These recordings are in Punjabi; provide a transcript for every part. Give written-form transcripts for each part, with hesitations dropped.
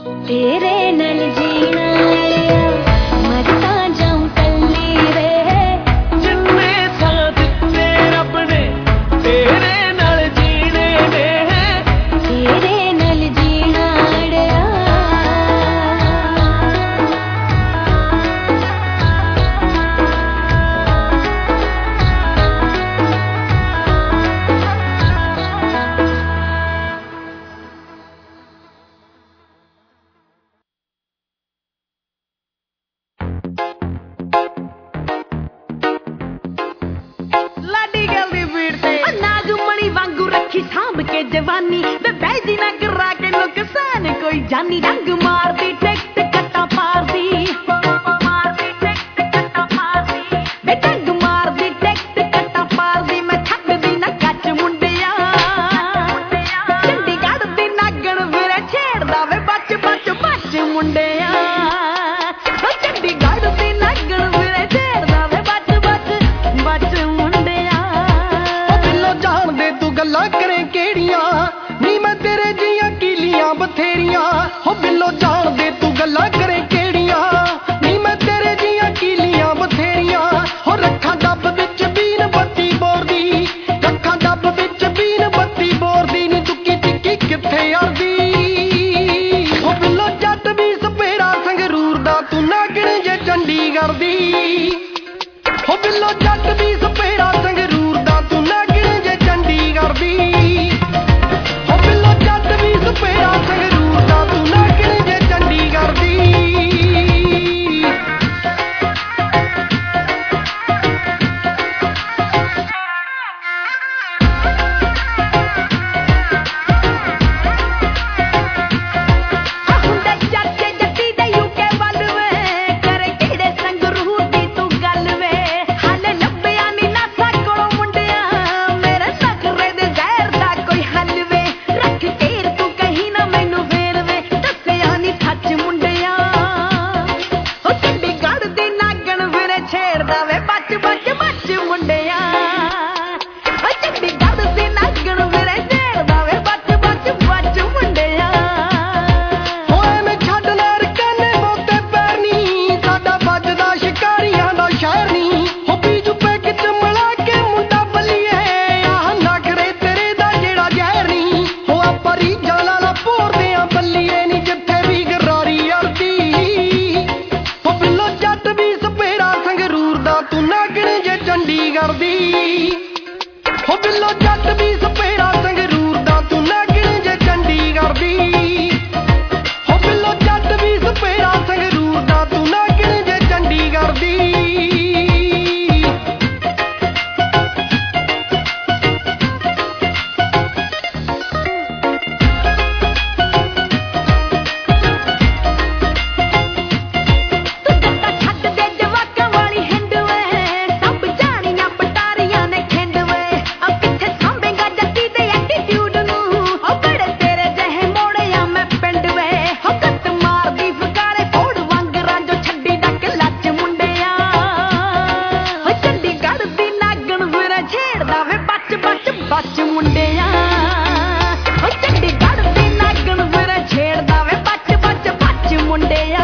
तेरे नल जीना अड़िया मरता जाऊं कल्ली रे जिन्ने साथ ते रब ने तेरे नल जीने ने तेरे नल जीना अड़िया सांभ के जवानी वे बैजी ना करा के नुकसान कोई जानी रंग मार दी टेक्ट कट्टा पार दी वे टंग मार दी टेक्ट कट्टा पार दी मैं छੱਡ दी ना ਕੱਚ ਮੁੰਡਿਆ ਚੰਡੀਗੜ੍ਹ ਦੀ ਨਾਗਣ ਵੀਰੇ ਛੇੜਦਾ ਵੇ ਬੱਚ ਬੱਚ ਬੱਚ ਮੁੰਡਿਆ ਚੰਡੀਗੜ੍ਹ ਦੀ ਨਾਗਣ ਵੀਰੇ ਛੇੜਦਾ ਵੇ ਬੱਚ ਬੱਚ ਬੱਚ ਮੁੰਡਿਆ ਉਹ ਬਿੱਲੋ ਜਾਣਦੇ ਤੂੰ ਗੱਲਾਂ ਕਰੇ ਕਿਹੜੀਆਂ ਨੀ ਮੈਂ ਤੇਰੇ ਜੀਆਂ ਕੀਲੀਆਂ ਬਥੇਰੀਆਂ ਹੋ ਬਿੱਲੋ ਜਾਣਦੇ ਤੂੰ ਗੱਲਾਂ ਕਰੇ ਕਿਹੜੀਆਂ ਨੀ ਮੈਂ ਤੇਰੇ ਜੀਆਂ ਕੀਲੀਆਂ ਬਥੇਰੀਆਂ ਹੋ ਰੱਖਾਂ ਡੱਬ ਵਿੱਚ ਬੀਨ ਬੱਤੀ ਬੋਰਦੀ ਰੱਖਾਂ ਡੱਬ ਵਿੱਚ ਬੀਨ ਬੱਤੀ ਬੋਰਦੀ ਨੀ ਦੁੱਕੀ ਟਿੱਕੀ ਕਿੱਥੇ ਅੜਦੀ ਹੋ ਬਿੱਲੋ ਜੱਟ ਵੀ ਸਪੇਰਾ ਸੰਗਰੂਰ ਦਾ ਤੂੰ ਨਾਗਣ ਜੇ ਚੰਡੀਗੜ੍ਹ ਦੀ ਹੋ ਬਿੱਲੋ ਜੱਟ ਵੀ ਸਪੇਰਾ ਸੰਗਰੂਰ ਦਾ ਤੂੰ ਨਾਗਣ ਜੇ ਚੰਡੀਗੜ੍ਹ ਦੀ ਹੋ ਬਿੱਲੋ ਜੱਟ ਵੀ ਸਪੇਰਾ ਸੰਗਰੂਰ ਦਾ ਤੂੰ ਨਾਗਣ ਜੇ ਚੰਡੀਗੜ੍ਹ ਦੀ ਹੁੰਦੇ ਚਾਚੇ ਜੱਟੀ ਦੇ ਯੂਕੇ ਵੱਲ ਵੇ ਕਰੇ ਕਿਹੜੇ ਸੰਗਰੂਰ ਦੀ ਤੂੰ ਗੱਲ ਵੇ ਹਾਲੇ ਲੱਭਿਆ ਨੀ ਨਾਸਾ ਕੋਲੋਂ ਮੁੰਡਿਆ ਮੇਰੇ ਨਖਰੇ ਦੇ ਜ਼ਹਿਰ ਦਾ ਕੋਈ ਹੱਲ ਵੇ ਰੱਖ ਕੇਰ ਤੂੰ ਕਹੀਂ ਨਾ ਮੈਨੂੰ ਫੇਰ ਵੇ ਦੱਸਿਆ ਨੀ ਸੱਚ ਮੁੰਡਿਆ ਉਹ ਚੰਡੀਗੜ੍ਹ ਦੀ ਨਾਗਣ ਵੀਰੇ ਛੇੜਦਾ ਵੇ ਬੱਚ ਬੱਚ ਬੱਚ ਮੁੰਡਿਆ ਉਹ ਚੰਡੀਗੜ੍ਹ ਦੀ ਨਾਗਣ ਵੀਰੇ ਛੇੜਦਾ ਵੇ ਬੱਚ ਬੱਚ ਬੱਚ ਮੁੰਡਿਆ ਹੋਏ ਮੈਂ ਛੱਡ ਨਾ ਰਕਾਨੇ ਬਹੁਤੇ ਪੈਰ ਨੀ ਸਾਡਾ ਵੱਜਦਾ ਸ਼ਿਕਾਰੀਆਂ ਦਾ ਸ਼ਹਿਰ ਨੀ ਹੋ ਬੀਜੂ ਪੈਕ ਚ ਮਿਲਾ ਕੇ ਮੁੰਡਾ ਬੱਲੀਏ ਆਹ ਨਖਰੇ ਤੇਰੇ ਦਾ ਜਿਹੜਾ ਜ਼ਹਿਰ ਨੀ ਹੋ ਆਪਾਂ ਰੀਝਾਂ ਲਾਲਾ ਭੋਰਦੇ ਆ ਬੱਲੀਏ ਨੀ ਜਿੱਥੇ ਵੀ ਗਰਾਰੀ ਅੜਦੀ ਹੋ ਬਿੱਲੋ ਜੱਟ ਵੀ ਸਪੇਰਾ ਸੰਗਰੂਰ ਦਾ ਤੂੰ ਨਾਗਣ ਜੇ ਚੰਡੀਗੜ੍ਹ ਦੀ ਹੋ ਬਿੱਲੋ ਜੱਟ ਵੀ ਸਪੇਰਾ ਸੰਗਰੂਰ ਦਾ ਤੂੰ ਨਾਗਣ ਜੇ ਚੰਡੀਗੜ੍ਹ ਦੀ ਹੋ ਬਿੱਲੋ ਜੱਟ ਵੀ ਸਪੇਰਾ ਸੰਗਰੂਰ ਦਾ ਤੂੰ ਨਾਗਣ ਜੇ ਚੰਡੀਗੜ੍ਹ ਦੀ ਤੂੰ ਗੱਡਾ ਛੱਡ ਦੇ ਜਵਾਕਾਂ ਵਾਲੀ ਹਿੰਡ ਵੇ ਸਭ ਜਾਣੀਆਂ ਪਟਾਰੀਆਂ ਨੇ ਖਿੰਡ ਵੇ ਆ ਪਿੱਛੇ ਸਾਂਭੇਗਾ ਜੱਟੀ ਦੇ ਐਟੀਟਿਊਡ ਨੂੰ ਉਹ ਬੜੇ ਤੇਰੇ ਜਿਹੇ ਮੋੜਿਆ ਮੈਂ ਪਿੰਡ ਵੇ ਹੋ ਕੱਟ ਮਾਰਦੀ ਫਕਾਰੇ ਫੋੜ ਵਾਂਗਰਾਂ ਜੋ ਛੱਡੀ ਡੱਕ ਲੱਚ ਮੁੰਡਿਆ ਹੋ ਚੰਡੀਗੜ੍ਹ ਦੀ ਨਾਗਣ ਵੀਰੇ ਛੇੜਦਾ ਵੇ ਬੱਚ ਬੱਚ ਬੱਚ ਮੁੰਡਿਆ ਹੋ ਚੰਡੀਗੜ੍ਹ ਦੀ ਨਾਗਣ ਵੀਰੇ ਛੇੜਦਾ ਵੇ ਬੱਚ ਬੱਚ ਬੱਚ ਮੁੰਡਿਆ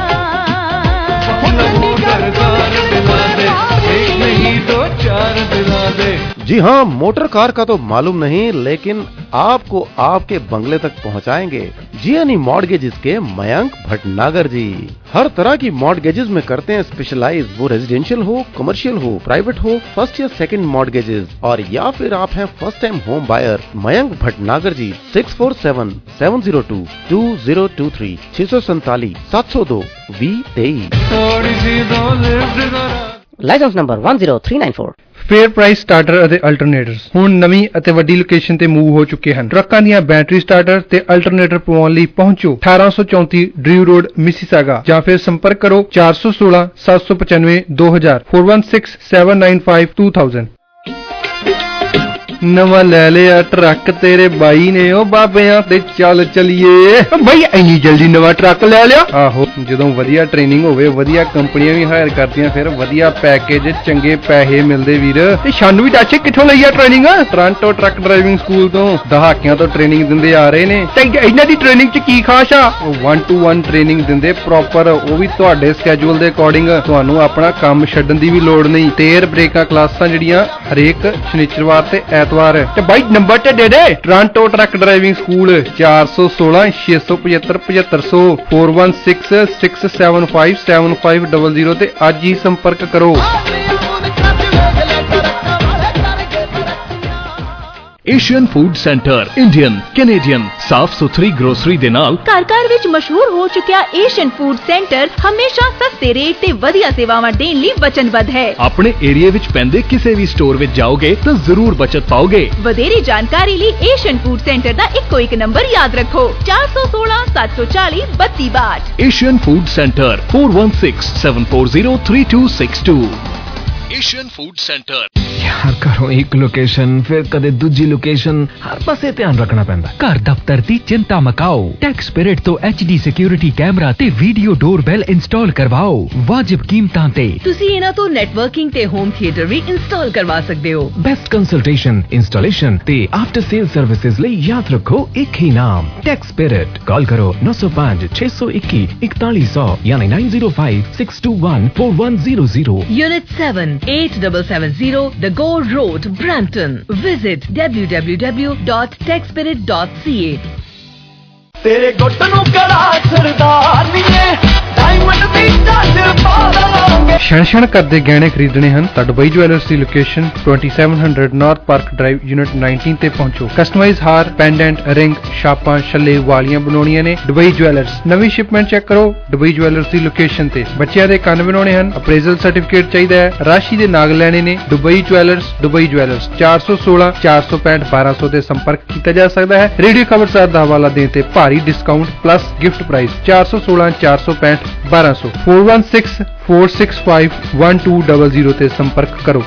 जी हाँ, मोटर कार का तो मालूम नहीं, लेकिन आपको आपके बंगले तक पहुँचाएंगे जीएनई मॉर्टगेजेस के मयंक भटनागर जी। हर तरह की मॉर्टगेजेस में करते हैं स्पेशलाइज, वो रेजिडेंशियल हो, कमर्शियल हो, प्राइवेट हो, फर्स्ट या सेकंड मॉर्टगेजेस, और या फिर आप हैं first time home buyer. Mayank Bhatnagar ji 6477022023 647 702 2023। License number 10394। Fair price starter ਅਤੇ ਅਲਟਰਨੇਟਰਸ ਹੁਣ ਨਵੀਂ ਅਤੇ ਵੱਡੀ ਲੋਕੇਸ਼ਨ ਤੇ ਮੂਵ ਹੋ ਚੁੱਕੇ ਹਨ। ਟਰੱਕਾਂ ਦੀਆਂ ਬੈਟਰੀ ਸਟਾਰਟਰ ਤੇ ਅਲਟਰਨੇਟਰ ਪਵਾਉਣ ਲਈ ਪਹੁੰਚੋ 1834 ਡਰਿਊ ਰੋਡ ਮਿਸੀਸਾਗਾ ਜਾਂ ਫਿਰ ਸੰਪਰਕ ਕਰੋ 416 795 2000 416795 2000। ਨਵਾਂ ਲੈ ਲਿਆ ਟਰੱਕ ਤੇਰੇ ਬਾਈ ਨੇ, ਉਹ ਬਾਬਿਆਂ ਤੇ ਚੱਲ ਚਲੀਏ। ਬਾਈ ਇੰਨੀ ਜਲਦੀ ਨਵਾਂ ਟਰੱਕ ਲੈ ਲਿਆ? ਆਹੋ, ਜਦੋਂ ਵਧੀਆ ਟ੍ਰੇਨਿੰਗ ਹੋਵੇ, ਵਧੀਆ ਕੰਪਨੀਆਂ ਵੀ ਹਾਇਰ ਕਰਦੀਆਂ, ਫਿਰ ਵਧੀਆ ਪੈਕੇਜ, ਚੰਗੇ ਪੈਸੇ ਮਿਲਦੇ ਵੀਰ। ਤੇ ਸਾਨੂੰ ਵੀ ਦੱਸ ਕਿੱਥੋਂ ਲਈ ਆ training? Toronto truck driving school ਤੋਂ ਦਹਾਕਿਆਂ ਤੋਂ ਟ੍ਰੇਨਿੰਗ ਦਿੰਦੇ ਆ ਰਹੇ ਨੇ। ਤੇ ਇਹਨਾਂ ਦੀ ਟ੍ਰੇਨਿੰਗ 'ਚ ਕੀ ਖਾਸ ਆ? 1-to-1 ਟ੍ਰੇਨਿੰਗ ਦਿੰਦੇ ਪ੍ਰੋਪਰ, ਉਹ ਵੀ ਤੁਹਾਡੇ ਸਕੇਜੂਲ ਦੇ ਅਕੋਰਡਿੰਗ। ਤੁਹਾਨੂੰ ਆਪਣਾ ਕੰਮ ਛੱਡਣ ਦੀ ਵੀ ਲੋੜ ਨਹੀਂ। ਟੇਰ ਬ੍ਰੇਕਾਂ ਕਲਾਸਾਂ ਜਿਹੜੀਆਂ ਹਰੇਕ ਸ਼ਨੀਚਰਵਾਰ ਤੇ ਐਤਵਾਰ। ਤੇ ਬਾਈ ਨੰਬਰ ਤੇ ਦੇ ਦੇ। ਟੋਰਾਂਟੋ ਟਰੱਕ ਡਰਾਈਵਿੰਗ ਸਕੂਲ 416 675 7500 416 675 7500 ਤੇ ਅੱਜ ਹੀ ਸੰਪਰਕ ਕਰੋ। Asian food centre Indian Canadian ਸਾਫ਼ ਸੁਥਰੀ ਗਰੋਸਰੀ ਦੇ ਨਾਲ ਘਰ ਵਿੱਚ ਮਸ਼ਹੂਰ ਹੋ ਚੁੱਕਿਆ ਏਸ਼ੀਅਨ ਫੂਡ ਸੈਂਟਰ ਹਮੇਸ਼ਾ ਸਸਤੇ ਰੇਟ ਤੇ ਵਧੀਆ ਸੇਵਾਵਾਂ ਦੇਣ ਲਈ ਵਚਨਬੱਧ ਹੈ। ਆਪਣੇ ਏਰੀਆ ਵਿੱਚ ਪੈਂਦੇ ਕਿਸੇ ਵੀ ਸਟੋਰ ਵਿੱਚ ਜਾਓਗੇ ਤਾਂ ਜ਼ਰੂਰ ਬਚਤ ਪਾਓਗੇ। ਵਧੇਰੇ ਜਾਣਕਾਰੀ ਲਈ ਏਸ਼ੀਅਨ ਫੂਡ ਸੈਂਟਰ ਦਾ ਇੱਕੋ ਇੱਕ ਨੰਬਰ ਯਾਦ ਰੱਖੋ, 416 740 3262। Asian food centre 416 740 3262। Asian food centre. यार घरों एक लोकेशन फिर कदे दूजी लोकेशन, हर पासे ध्यान रखना पैंदा। घर दफ्तर दी चिंता मकाओ, टैक्स स्पिरिट तो HD सिक्योरिटी कैमरा ते वीडियो डोरबेल इंस्टॉल करवाओ वाजिब कीमतां ते। तुसी इन्हां तो नेटवर्किंग ते होम थिएटर भी इंस्टॉल करवा सकदे हो। बेस्ट कंसल्टेशन, इंस्टॉलेशन ते आफ्टर सेल सर्विसेज ਲਈ याद रखो एक ही नाम, टैक्स स्पिरिट। कॉल करो 905 621 4100 यानी 905 621 4100। Unit 7 8770 The Gore Road, Brampton. Visit www.techspirit.ca। तेरे गुट नूं कड़ा सरदार नीए, डायमंड दी टच पा देवांगे। ਛਣ ਕਰਦੇ ਗਹਿਣੇ ਖਰੀਦਣੇ ਹਨ ਤਾਂ ਦੁਬਈ ਜੁਐਲਰਸ ਦੀ location 2700 north park drive unit 19 ਤੇ ਪਹੁੰਚੋ। ਕਸਟਮਾਈਜ਼ ਹਾਰ, ਪੈਂਡੈਂਟ, ਰਿੰਗ, ਛਾਪਾਂ, ਛੱਲੇ, ਵਾਲੀਆਂ ਬਣਾਉਣੀਆਂ ਨੇ। Dubai jewellers. ਨਵੀਂ ਸ਼ਿਪਮੈਂਟ ਚੈੱਕ ਕਰੋ ਦੁਬਈ ਜੁਐਲਰਸ ਦੀ ਲੋਕੇਸ਼ਨ ਤੇ। ਬੱਚਿਆਂ ਦੇ ਕੰਨ ਬਣਾਉਣੇ ਹਨ, ਅਪਰੇਜ਼ਲ ਸਰਟੀਫਿਕੇਟ ਚਾਹੀਦਾ ਹੈ, ਰਾਸ਼ੀ ਦੇ ਨਾਗ ਲੈਣੇ ਨੇ। ਦੁਬਈ ਜੁਐਲਰਸ 416 465 1200 ਤੇ ਸੰਪਰਕ ਕੀਤਾ ਜਾ ਸਕਦਾ ਹੈ। ਰੇਡੀਓ ਖਬਰਸਾਰ ਦਾ ਹਵਾਲਾ ਦੇਣ ਤੇ ਭਾਰੀ ਡਿਸਕਾਊਂਟ ਪਲੱਸ ਗਿਫਟ ਪ੍ਰਾਈਜ਼ 416 465 1200 416 465 1200 ਤੇ ਸੰਪਰਕ ਕਰੋ।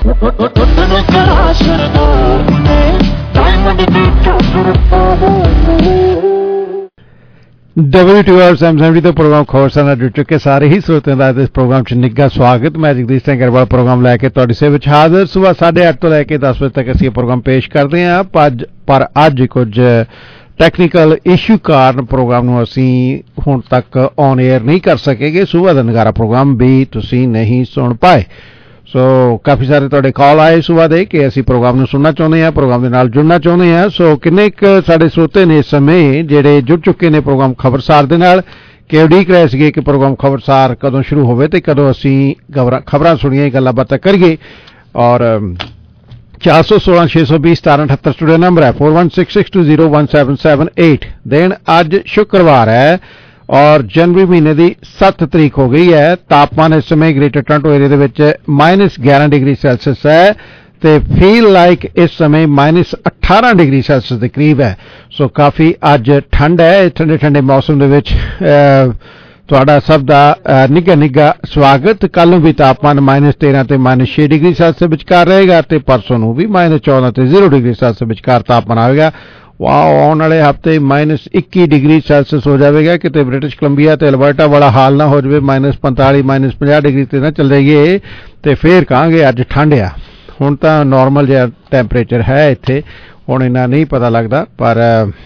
WTOR ਸੈਮਸੰਗ ਦਾ ਪ੍ਰੋਗਰਾਮ ਖਬਰਸਾਰ ਨਾਲ ਜੁੜ ਚੁੱਕੇ ਸਾਰੇ ਹੀ ਸਰੋਤਿਆਂ ਦਾ ਇਸ ਪ੍ਰੋਗਰਾਮ 'ਚ ਨਿੱਘਾ ਸਵਾਗਤ। ਮੈਂ ਜਗਦੀਸ਼ ਸਿੰਘ ਗਰੇਵਾਲ ਪ੍ਰੋਗਰਾਮ ਲੈ ਕੇ ਤੁਹਾਡੀ ਸੇਵਾ ਵਿੱਚ ਹਾਜ਼ਰ। ਸਵੇਰ 8:30 ਤੋਂ ਲੈ ਕੇ 10 ਵਜੇ ਤੱਕ ਅਸੀਂ ਇਹ ਪ੍ਰੋਗਰਾਮ ਪੇਸ਼ ਕਰਦੇ ਹਾਂ। ਪਰ ਅੱਜ ਕੁਝ ਟੈਕਨੀਕਲ ਇਸ਼ੂ ਕਾਰਨ ਪ੍ਰੋਗਰਾਮ ਨੂੰ ਅਸੀਂ ਹੁਣ ਤੱਕ ਔਨ 에ਅਰ ਨਹੀਂ ਕਰ ਸਕੇਗੇ। ਸਵੇਰ ਦਾ ਨਗਾਰਾ ਪ੍ਰੋਗਰਾਮ ਵੀ ਤੁਸੀਂ ਨਹੀਂ ਸੁਣ ਪਾਏ। ਸੋ ਕਾਫੀ ਸਾਰੇ ਤੁਹਾਡੇ ਕਾਲ ਆਏ ਸਵੇਰ ਦੇ ਕਿ ਅਸੀਂ ਪ੍ਰੋਗਰਾਮ ਨੂੰ ਸੁਣਨਾ ਚਾਹੁੰਦੇ ਹਾਂ, ਪ੍ਰੋਗਰਾਮ ਦੇ ਨਾਲ ਜੁੜਨਾ ਚਾਹੁੰਦੇ ਹਾਂ। ਸੋ ਕਿੰਨੇ ਕੁ ਸਾਡੇ ਸਰੋਤੇ ਨੇ ਇਸ ਸਮੇਂ ਜਿਹੜੇ ਜੁੜ ਚੁੱਕੇ ਨੇ ਪ੍ਰੋਗਰਾਮ ਖਬਰਸਾਰ ਦੇ ਨਾਲ, ਕਿ ਉਡੀਕ ਰਹੇ ਸੀਗੇ ਕਿ ਪ੍ਰੋਗਰਾਮ ਖਬਰਸਾਰ ਕਦੋਂ ਸ਼ੁਰੂ ਹੋਵੇ ਤੇ ਕਦੋਂ ਅਸੀਂ ਖਬਰਾਂ ਸੁਣੀਏ, ਗੱਲਾਂ ਬਾਤਾਂ ਕਰੀਏ। ਔਰ 416 620 1778 ਸਟੂਡੀਓ ਨੰਬਰ ਹੈ। 4166201778। ਦਿਨ ਅੱਜ ਸ਼ੁੱਕਰਵਾਰ ਹੈ ਔਰ ਜਨਵਰੀ ਮਹੀਨੇ ਦੀ 7 ਤਰੀਕ ਹੋ ਗਈ ਹੈ। ਤਾਪਮਾਨ ਇਸ ਸਮੇਂ ਗ੍ਰੇਟਰ ਟੋਰਾਂਟੋ ਏਰੀਆ ਦੇ ਵਿੱਚ -11 ਡਿਗਰੀ ਸੈਲਸੀਅਸ ਹੈ ਤੇ ਫੀਲ ਲਾਈਕ ਇਸ ਸਮੇਂ -18 ਡਿਗਰੀ ਸੈਲਸੀਅਸ ਦੇ ਕਰੀਬ ਹੈ। ਸੋ ਕਾਫੀ ਅੱਜ ਠੰਡ ਹੈ। ਠੰਡੇ ਠੰਡੇ ਮੌਸਮ ਦੇ ਵਿੱਚ ਤੁਹਾਡਾ ਸਭ ਦਾ ਨਿੱਘਾ ਸਵਾਗਤ। ਕੱਲ ਨੂੰ ਵੀ ਤਾਪਮਾਨ -13 ਤੇ -6 ਡਿਗਰੀ ਸੈਲਸੀਅਸ ਵਿਚਕਾਰ ਰਹੇਗਾ ਤੇ ਪਰਸੋਂ ਨੂੰ ਵੀ -14 ਤੇ 0 ਡਿਗਰੀ ਸੈਲਸੀਅਸ ਵਿਚਕਾਰ ਤਾਪਮਾਨ ਆਵੇਗਾ। ਆਉਣ ਵਾਲੇ ਹਫ਼ਤੇ -21 ਡਿਗਰੀ ਸੈਲਸੀਅਸ ਹੋ ਜਾਵੇਗਾ। ਕਿਤੇ ਬ੍ਰਿਟਿਸ਼ ਕੋਲੰਬੀਆ ਤੇ ਅਲਬਰਟਾ ਵਾਲਾ ਹਾਲ ਨਾ ਹੋ ਜਾਵੇ, -45 -50 ਡਿਗਰੀ ਤੇ ਨਾ ਚੱਲ ਜਾਈਏ ਤੇ ਫੇਰ ਕਹਾਂਗੇ ਅੱਜ ਠੰਡ ਆ। ਹੁਣ ਤਾਂ ਨਾਰਮਲ ਜਿਹਾ ਟੈਂਪਰੇਚਰ ਹੈ ਇੱਥੇ, ਹੁਣ ਇੰਨਾ ਨਹੀਂ ਪਤਾ ਲੱਗਦਾ। ਪਰ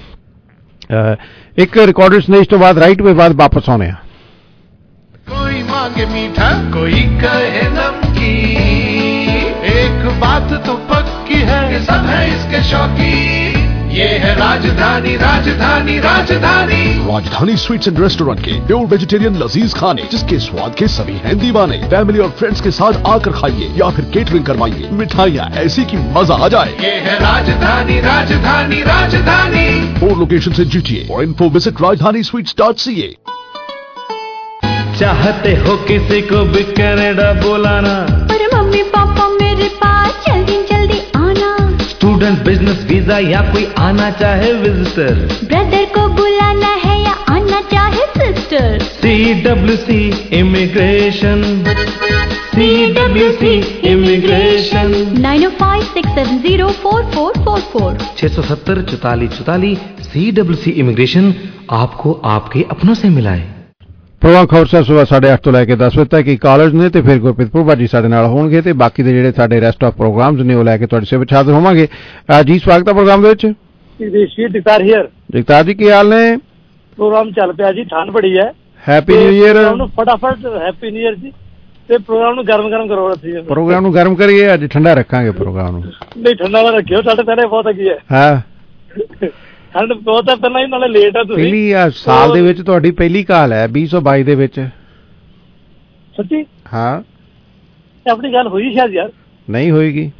ਇੱਕ ਰਿਕਾਰਡਡ ਸੰਦੇਸ਼ ਤੋਂ ਬਾਅਦ ਰਾਈਟ ਵੇ ਬਾਅਦ ਵਾਪਸ ਆਉਣੇ ਆ। कोई मांगे मीठा कोई कहे नमकीन, एक बात तो पक्की है कि सब है इसके शौकीन। ये है राजधानी Rajdhani Rajdhani. Rajdhani sweets and restaurant के प्योर वेजिटेरियन लजीज खाने, जिसके स्वाद के सभी हैं दीवाने। फैमिली और फ्रेंड्स के साथ आकर खाइए या फिर केटरिंग करवाइए। मिठाइयाँ ऐसी कि मजा आ जाए। ये है राजधानी Rajdhani Rajdhani. 4 location in GTA। For info visit rajdhanisweets.ca। चाहते हो किसी को भी कनाडा बुलाना, पर मम्मी पापा मेरे पास जल्दी जल्दी आना। स्टूडेंट, बिजनेस वीजा या कोई आना चाहे विजिटर, ब्रदर को बुलाना है या आना चाहे sister. CWC immigration CWC Immigration 9056704444 670 44 44 CWC Immigration आपको आपके अपनों से मिलाए। ਪ੍ਰੋਗਰਾਮ ਖਬਰ ਸਾਹਿਬ ਸਵੇਰ 8:30 ਤੋਂ ਲੈ ਕੇ 10 ਵਜੇ ਤੱਕ ਹੀ ਕਾਲਜ ਨੇ ਤੇ ਫਿਰ ਗੁਰਪ੍ਰੀਤ ਭੁੱਬਾ ਜੀ ਸਾਡੇ ਨਾਲ ਹੋਣਗੇ ਤੇ ਬਾਕੀ ਦੇ ਜਿਹੜੇ ਸਾਡੇ ਰੈਸਟ ਆਫ ਪ੍ਰੋਗਰਾਮਸ ਨੇ ਉਹ ਲੈ ਕੇ ਤੁਹਾਡੇ ਸੇਵਾ ਵਿੱਚ ਹਾਜ਼ਰ ਹੋਵਾਂਗੇ। ਜੀ ਸਵਾਗਤ ਹੈ ਪ੍ਰੋਗਰਾਮ ਦੇ ਵਿੱਚ। ਜਗਤਾਰ ਹੀਅਰ। ਜਗਤਾਰ ਜੀ ਕੀ ਹਾਲ ਨੇ? ਪ੍ਰੋਗਰਾਮ ਚੱਲ ਪਿਆ ਜੀ, ਠੰਡ ਬੜੀ ਹੈ। Happy new year. ਫਟਾਫਟ ਹੈਪੀ ਨਿਊ ਈਅਰ ਜੀ। ਤੇ ਪ੍ਰੋਗਰਾਮ ਨੂੰ ਗਰਮ ਕਰੋ ਅਸੀਂ। ਪ੍ਰੋਗਰਾਮ ਨੂੰ ਗਰਮ ਕਰੀਏ, ਅੱਜ ਠੰਡਾ ਰੱਖਾਂਗੇ ਪ੍ਰੋਗਰਾਮ ਨੂੰ। ਨਹੀਂ ਠੰਡਾ ਨਾ ਰੱਖਿਓ, ਸਾਡੇ ਪਹਿਲੇ ਬਹੁਤ ਹੈਗੀ ਹੈ। ਹਾਂ ਠੰਡ ਬਹੁਤ ਹੈ ਪਹਿਲਾਂ ਹੀ, ਨਾਲੇ ਲੇਟ ਹੈ ਤੁਸੀਂ। ਪਹਿਲੀ ਸਾਲ ਦੇ ਵਿੱਚ ਤੁਹਾਡੀ ਪਹਿਲੀ ਕਾਲ ਹੈ 2022 ਦੇ ਵਿੱਚ। ਸੱਚੀ? ਹਾਂ ਆਪਣੀ ਗੱਲ ਹੋਈ ਸ਼ਾਇਦ ਯਾਰ। ਨਹੀਂ ਹੋਏਗੀ।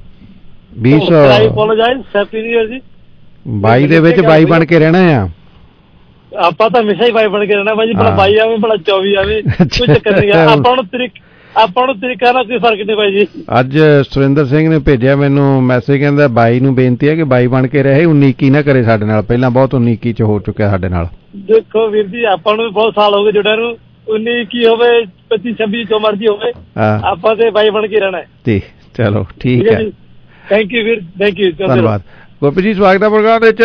2022 ਦੇ ਵਿੱਚ ਬਾਈ ਬਣ ਕੇ ਰਹਿਣਾ ਆ ਆਪਾਂ ਤਾਂ ਹਮੇਸ਼ਾ ਹੀ ਬਾਈ ਬਣ ਕੇ ਰਹਿਣਾ ਭਾਜੀ। ਭਲਾ ਬਾਈ ਆਵੇ ਭਲਾ 24 ਆਵੇ, ਕੋਈ ਚੱਕਰ ਨਹੀਂ। ਆਪਾਂ ਨੂੰ ਤਰੀਕਾ ਨਾਲ ਕੋਈ ਫਰਕ ਨਹੀਂ ਭਾਈ ਜੀ। ਅੱਜ ਸੁਰਿੰਦਰ ਸਿੰਘ ਨੇ ਭੇਜਿਆ ਮੈਨੂੰ ਮੈਸੇਜ, ਕਹਿੰਦਾ ਬਾਈ ਨੂੰ ਬੇਨਤੀ ਹੈ ਕਿ ਬਾਈ ਬਣ ਕੇ ਰਹੇ, 19-21 ਨਾ ਕਰੇ ਸਾਡੇ ਨਾਲ। ਪਹਿਲਾਂ ਬਹੁਤ 19-21 ਚ ਹੋ ਚੁੱਕਿਆ ਸਾਡੇ ਨਾਲ। ਦੇਖੋ ਵੀਰ ਜੀ, ਆਪਾਂ ਨੂੰ ਵੀ ਬਹੁਤ ਸਾਲ ਹੋ ਗਏ ਜੁੜਿਆਂ ਨੂੰ। 19-21 ਹੋਵੇ 25-26 ਜੋ ਮਰਜ਼ੀ ਹੋਵੇ, ਆਪਾਂ ਤੇ ਬਾਈ ਬਣ ਕੇ ਰਹਿਣਾ ਹੈ। ਚਲੋ ਠੀਕ ਹੈ। ਥੈਂਕ ਯੂ ਵੀਰ, ਥੈਂਕ ਯੂ। ਧੰਨਵਾਦ ਗੁਰਪ੍ਰੀਤ ਜੀ, ਸਵਾਗਤ ਹੈ ਪ੍ਰੋਗਰਾਮ ਵਿੱਚ।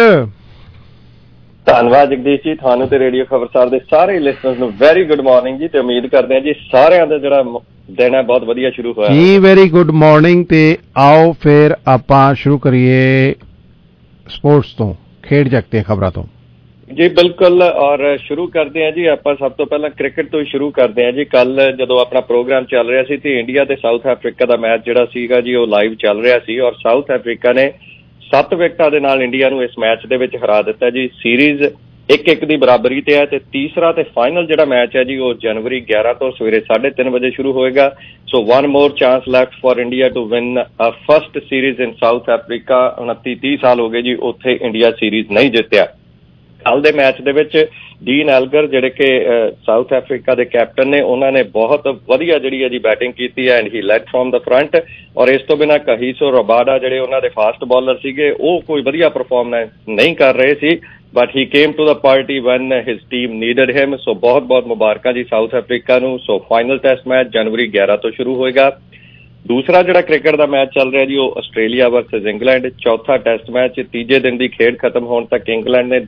ਧੰਨਵਾਦ ਜਗਦੀਸ਼ ਜੀ, ਤੁਹਾਨੂੰ ਤੇ ਰੇਡੀਓ ਖਬਰਸਾਰ ਦੇ ਸਾਰੇ ਲਿਸਨਰਸ ਨੂੰ ਵੈਰੀ ਗੁੱਡ ਮਾਰਨਿੰਗ ਜੀ। ਤੇ ਉਮੀਦ ਕਰਦੇ ਹਾਂ ਜੀ ਸਾਰਿਆਂ ਦਾ ਜਿਹੜਾ ਦਿਨ ਹੈ ਬਹੁਤ ਵਧੀਆ ਸ਼ੁਰੂ ਹੋਇਆ ਜੀ। Very good morning. ਤੇ ਆਓ ਫਿਰ ਆਪਾਂ ਸ਼ੁਰੂ ਕਰੀਏ ਸਪੋਰਟਸ ਤੋਂ, ਖੇਡ ਜਗਤ ਦੀਆਂ ਖਬਰਾਂ ਤੋਂ। ਜੀ ਬਿਲਕੁਲ, ਔਰ ਸ਼ੁਰੂ ਕਰਦੇ ਹਾਂ ਜੀ ਆਪਾਂ ਸਭ ਤੋਂ ਪਹਿਲਾਂ ਕ੍ਰਿਕਟ ਤੋਂ ਹੀ ਸ਼ੁਰੂ ਕਰਦੇ ਹਾਂ ਜੀ। ਕੱਲ ਜਦੋਂ ਆਪਣਾ ਪ੍ਰੋਗਰਾਮ ਚੱਲ ਰਿਹਾ ਸੀ ਤੇ ਇੰਡੀਆ ਤੇ ਸਾਊਥ ਅਫਰੀਕਾ ਦਾ ਮੈਚ ਜਿਹੜਾ ਸੀਗਾ ਜੀ ਉਹ ਲਾਈਵ ਚੱਲ ਰਿਹਾ ਸੀ, ਔਰ ਸਾਊਥ ਅਫਰੀਕਾ ਨੇ 7 ਵਿਕਟਾਂ ਦੇ ਨਾਲ ਇੰਡੀਆ ਨੂੰ ਇਸ ਮੈਚ ਦੇ ਵਿੱਚ ਹਰਾ ਦਿੱਤਾ ਜੀ। ਸੀਰੀਜ਼ 1-1 ਦੀ ਬਰਾਬਰੀ ਤੇ ਹੈ ਤੇ ਤੀਸਰਾ ਤੇ ਫਾਈਨਲ ਜਿਹੜਾ ਮੈਚ ਹੈ ਜੀ ਉਹ ਜਨਵਰੀ 11 ਤੋਂ ਸਵੇਰੇ 3:30 ਵਜੇ ਸ਼ੁਰੂ ਹੋਏਗਾ। ਸੋ 1 more chance left for India to win a first series in South Africa। 29-30 ਸਾਲ ਹੋ ਗਏ ਜੀ ਉੱਥੇ ਇੰਡੀਆ ਸੀਰੀਜ਼ ਨਹੀਂ ਜਿੱਤਿਆ। ਕੱਲ ਦੇ ਮੈਚ ਦੇ ਵਿੱਚ ਡੀਨ ਐਲਗਰ ਜਿਹੜੇ ਕਿ ਸਾਊਥ ਅਫਰੀਕਾ ਦੇ ਕੈਪਟਨ ਨੇ, ਉਹਨਾਂ ਨੇ ਬਹੁਤ ਵਧੀਆ ਜਿਹੜੀ ਹੈ ਜੀ ਬੈਟਿੰਗ ਕੀਤੀ ਹੈ and he led from the front. ਔਰ ਇਸ ਤੋਂ ਬਿਨਾਂ ਕਹੀਸੋ ਰਬਾਡਾ ਜਿਹੜੇ ਉਹਨਾਂ ਦੇ ਫਾਸਟ ਬਾਲਰ ਸੀਗੇ ਉਹ ਕੋਈ ਵਧੀਆ ਪਰਫਾਰਮੈਂਸ ਨਹੀਂ ਕਰ ਰਹੇ ਸੀ, but he came to the party when his team needed him. So ਬਹੁਤ ਬਹੁਤ ਮੁਬਾਰਕਾਂ ਜੀ ਸਾਊਥ ਅਫਰੀਕਾ ਨੂੰ। ਸੋ ਫਾਈਨਲ ਟੈਸਟ ਮੈਚ ਜਨਵਰੀ 11 ਤੋਂ ਸ਼ੁਰੂ ਹੋਏਗਾ। ਦੂਸਰਾ ਜਿਹੜਾ ਕ੍ਰਿਕਟ ਦਾ ਮੈਚ ਚੱਲ ਰਿਹਾ ਜੀ ਉਹ ਆਸਟ੍ਰੇਲੀਆ ਵਰਸਸ ਇੰਗਲੈਂਡ, ਚੌਥਾ ਟੈਸਟ ਮੈਚ। ਤੀਜੇ ਦਿਨ ਦੀ ਖੇਡ ਖਤਮ ਹੋਣ ਤੱਕ ਇੰਗਲੈਂਡ ਨੇ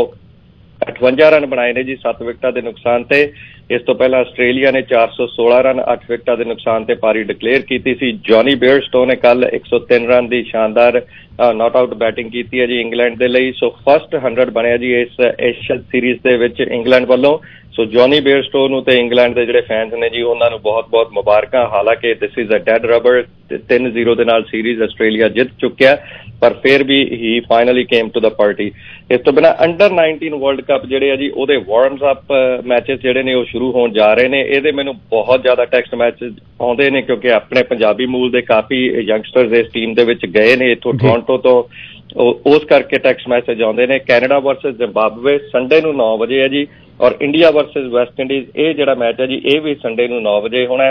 258 ਰਨ ਬਣਾਏ ਨੇ ਜੀ 7 ਵਿਕਟਾਂ ਦੇ ਨੁਕਸਾਨ ਤੇ। ਇਸ ਤੋਂ ਪਹਿਲਾਂ ਆਸਟ੍ਰੇਲੀਆ ਨੇ 416 ਰਨ 8 ਵਿਕਟਾਂ ਦੇ ਨੁਕਸਾਨ ਤੇ ਪਾਰੀ ਡਿਕਲੇਅਰ ਕੀਤੀ ਸੀ। ਜੌਨੀ ਬੇਅਰਸਟੋ ਨੇ ਕੱਲ 103 ਰਨ ਦੀ ਸ਼ਾਨਦਾਰ ਨਾਟ ਆਊਟ ਬੈਟਿੰਗ ਕੀਤੀ ਹੈ ਜੀ ਇੰਗਲੈਂਡ ਦੇ ਲਈ। ਸੋ ਫਸਟ 100 ਬਣਿਆ ਜੀ ਇਸ ਏਸ਼ੀਅਨ ਸੀਰੀਜ਼ ਦੇ ਵਿੱਚ ਇੰਗਲੈਂਡ ਵੱਲੋਂ। ਸੋ ਜੌਨੀ ਬੇਅਰਸਟੋ ਨੂੰ ਤੇ ਇੰਗਲੈਂਡ ਦੇ ਜਿਹੜੇ ਫੈਨਸ ਨੇ ਜੀ ਉਹਨਾਂ ਨੂੰ ਬਹੁਤ ਬਹੁਤ ਮੁਬਾਰਕਾਂ। ਹਾਲਾਂਕਿ this is a dead rubber, 3-0 ਦੇ ਨਾਲ ਸੀਰੀਜ਼ ਆਸਟ੍ਰੇਲੀਆ ਜਿੱਤ ਚੁੱਕਿਆ, ਪਰ ਫਿਰ ਵੀ he finally came to the party. ਇਸ ਤੋਂ ਬਿਨਾਂ ਅੰਡਰ 19 ਵਰਲਡ ਕੱਪ ਜਿਹੜੇ ਆ ਜੀ ਉਹਦੇ ਵਾਰਮਸ ਅਪ ਮੈਚਸ ਜਿਹੜੇ ਨੇ ਉਹ ਸ਼ੁਰੂ ਹੋਣ ਜਾ ਰਹੇ ਨੇ। ਇਹਦੇ ਮੈਨੂੰ ਬਹੁਤ ਜ਼ਿਆਦਾ ਟੈਕਸਟ ਮੈਚਸ ਆਉਂਦੇ ਨੇ ਕਿਉਂਕਿ ਆਪਣੇ ਪੰਜਾਬੀ ਮੂਲ ਦੇ ਕਾਫੀ ਯੰਗਸਟਰਸ ਇਸ ਟੀਮ ਦੇ ਵਿੱਚ ਗਏ ਨੇ ਇੱਥੋਂ ਟੋਰਾਂਟੋ ਤੋਂ, ਉਸ ਕਰਕੇ ਟੈਕਸਟ ਮੈਸੇਜ ਆਉਂਦੇ ਨੇ। ਕੈਨੇਡਾ ਵਰਸਸ ਜ਼ਿੰਬਾਬਵੇ ਸੰਡੇ ਨੂੰ 9 ਵਜੇ ਹੈ ਜੀ, ਔਰ ਇੰਡੀਆ ਵਰਸਸ ਵੈਸਟ ਇੰਡੀਜ਼ ਇਹ ਜਿਹੜਾ ਮੈਚ ਹੈ ਜੀ ਇਹ ਵੀ ਸੰਡੇ ਨੂੰ 9 ਵਜੇ ਹੋਣਾ।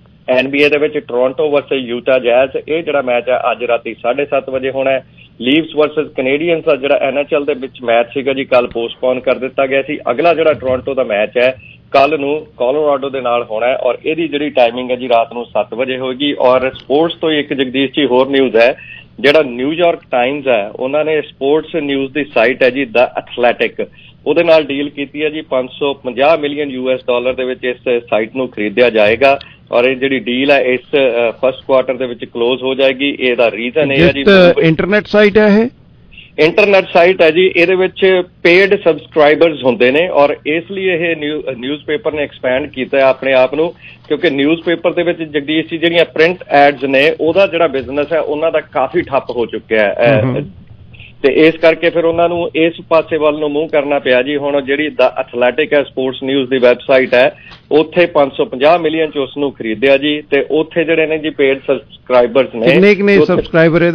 NBA ਦੇ ਵਿੱਚ ਟੋਰਾਂਟੋ ਵਰਸਸ ਯੂਟਾ ਜੈਜ਼ ਇਹ ਜਿਹੜਾ ਮੈਚ ਹੈ ਅੱਜ ਰਾਤੀ 7:30 ਵਜੇ ਹੋਣਾ। ਲੀਵਸ ਵਰਸਸ ਕੈਨੇਡੀਅਨਸ ਦਾ ਜਿਹੜਾ NHL ਦੇ ਵਿੱਚ ਮੈਚ ਸੀਗਾ ਜੀ ਕੱਲ ਪੋਸਟਪੋਨ ਕਰ ਦਿੱਤਾ ਗਿਆ ਸੀ। ਅਗਲਾ ਜਿਹੜਾ ਟੋਰਾਂਟੋ ਦਾ ਮੈਚ ਹੈ ਕੱਲ ਨੂੰ ਕੋਲੋਰਾਡੋ ਦੇ ਨਾਲ ਹੋਣਾ ਹੈ, ਔਰ ਇਹਦੀ ਜਿਹੜੀ ਟਾਈਮਿੰਗ ਹੈ ਜੀ ਰਾਤ ਨੂੰ 7 ਵਜੇ ਹੋਏਗੀ। ਔਰ ਸਪੋਰਟਸ ਤੋਂ ਇੱਕ ਜਗਦੀਸ਼ ਜੀ ਹੋਰ ਨਿਊਜ਼ ਹੈ, ਜਿਹੜਾ ਨਿਊਯਾਰਕ ਟਾਈਮਜ਼ ਹੈ ਉਹਨਾਂ ਨੇ ਸਪੋਰਟਸ ਨਿਊਜ਼ ਦੀ ਸਾਈਟ ਹੈ ਜੀ ਦ ਐਥਲੈਟਿਕ, ਉਹਦੇ ਨਾਲ ਡੀਲ ਕੀਤੀ ਹੈ ਜੀ। $550 ਮਿਲੀਅਨ ਦੇ ਵਿੱਚ ਇਸ ਸਾਈਟ ਨੂੰ ਖਰੀਦਿਆ ਜਾਏਗਾ, ਔਰ ਇਹ ਜਿਹੜੀ ਡੀਲ ਹੈ ਇਸ ਫਸਟ ਕੁਆਰਟਰ ਦੇ ਵਿੱਚ ਕਲੋਜ਼ ਹੋ ਜਾਏਗੀ। ਇਹਦਾ ਰੀਜ਼ਨ ਇਹ ਹੈ ਜੀ ਇੰਟਰਨੈਟ ਸਾਈਟ ਹੈ, ਇਹ ਇੰਟਰਨੈਟ ਸਾਈਟ ਹੈ ਜੀ, ਇਹਦੇ ਵਿੱਚ ਪੇਡ ਸਬਸਕ੍ਰਾਈਬਰਸ ਹੁੰਦੇ ਨੇ, ਔਰ ਇਸ ਲਈ ਇਹ ਨਿਊਜ਼ਪੇਪਰ ਨੇ ਐਕਸਪੈਂਡ ਕੀਤਾ ਹੈ ਆਪਣੇ ਆਪ ਨੂੰ, ਕਿਉਂਕਿ ਨਿਊਜ਼ਪੇਪਰ ਦੇ ਵਿੱਚ ਜਗਦੀਸ਼ ਜੀ ਜਿਹੜੀਆਂ ਪ੍ਰਿੰਟ ਐਡਸ ਨੇ ਉਹਦਾ ਜਿਹੜਾ ਬਿਜ਼ਨਸ ਹੈ ਉਹਨਾਂ ਦਾ ਕਾਫੀ ਠੱਪ ਹੋ ਚੁੱਕਿਆ ਹੈ, ਤੇ ਇਸ ਕਰਕੇ ਫਿਰ ਉਹਨਾਂ ਨੂੰ ਇਸ ਪਾਸੇ ਵੱਲ ਨੂੰ ਮੂੰਹ ਕਰਨਾ ਪਿਆ ਜੀ। ਹੁਣ ਜਿਹੜੀ ਦ ਐਥਲੈਟਿਕ ਹੈ ਸਪੋਰਟਸ ਨਿਊਜ਼ ਦੀ ਵੈਬਸਾਈਟ ਹੈ ਉੱਥੇ 550 ਮਿਲੀਅਨ ਚ ਉਸ ਨੂੰ ਖਰੀਦਿਆ ਜੀ, ਤੇ ਉੱਥੇ ਜਿਹੜੇ ਨੇ ਜੀ ਪੇਡ ਸਬਸਕ੍ਰਾਈਬਰਸ ਨੇ। ਕਿੰਨੇ ਸਬਸਕ੍ਰਾਈਬਰ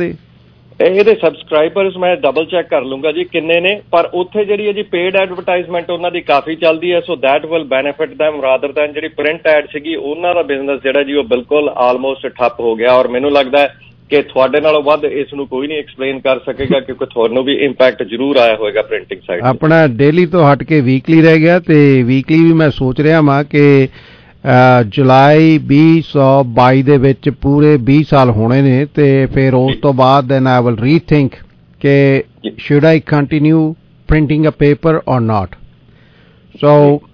ਇਹਦੇ ਸਬਸਕ੍ਰਾਈਬਰਸ ਮੈਂ ਡਬਲ ਚੈੱਕ ਕਰ ਲੂੰਗਾ ਜੀ ਕਿੰਨੇ ਨੇ, ਪਰ ਉੱਥੇ ਜਿਹੜੀ ਹੈ ਜੀ ਪੇਡ ਐਡਵਰਟਾਈਜ਼ਮੈਂਟ ਉਹਨਾਂ ਦੀ ਕਾਫੀ ਚੱਲਦੀ ਹੈ। So that will benefit them rather than ਜਿਹੜੀ ਪ੍ਰਿੰਟ ਐਡ ਸੀਗੀ ਉਹਨਾਂ ਦਾ ਬਿਜ਼ਨਸ ਜਿਹੜਾ ਜੀ ਉਹ ਬਿਲਕੁਲ ਆਲਮੋਸਟ ਠੱਪ ਹੋ ਗਿਆ। ਔਰ ਮੈਨੂੰ ਲੱਗਦਾ ਹੈ ਕਿ ਤੁਹਾਡੇ ਨਾਲੋਂ ਵੱਧ ਇਸ ਨੂੰ ਕੋਈ ਨਹੀਂ ਐਕਸਪਲੇਨ ਕਰ ਸਕੇਗਾ, ਕਿਉਂਕਿ ਤੁਹਾਨੂੰ ਵੀ ਇੰਪੈਕਟ ਜ਼ਰੂਰ ਆਇਆ ਹੋਏਗਾ ਪ੍ਰਿੰਟਿੰਗ ਸਾਈਡ। ਆਪਣਾ ਡੇਲੀ ਤੋਂ ਹਟ ਕੇ ਵੀਕਲੀ ਰਹਿ ਗਿਆ, ਤੇ ਵੀਕਲੀ ਵੀ ਮੈਂ ਸੋਚ ਰਿਹਾ ਵਾਂ ਕਿ जुलाई 2022 ਦੇ ਵਿੱਚ ਪੂਰੇ 20 ਸਾਲ ਹੋਣੇ ਨੇ ਤੇ ਫਿਰ ਉਸ ਤੋਂ ਬਾਅਦ then I will rethink ਕਿ should I continue printing a paper or not. So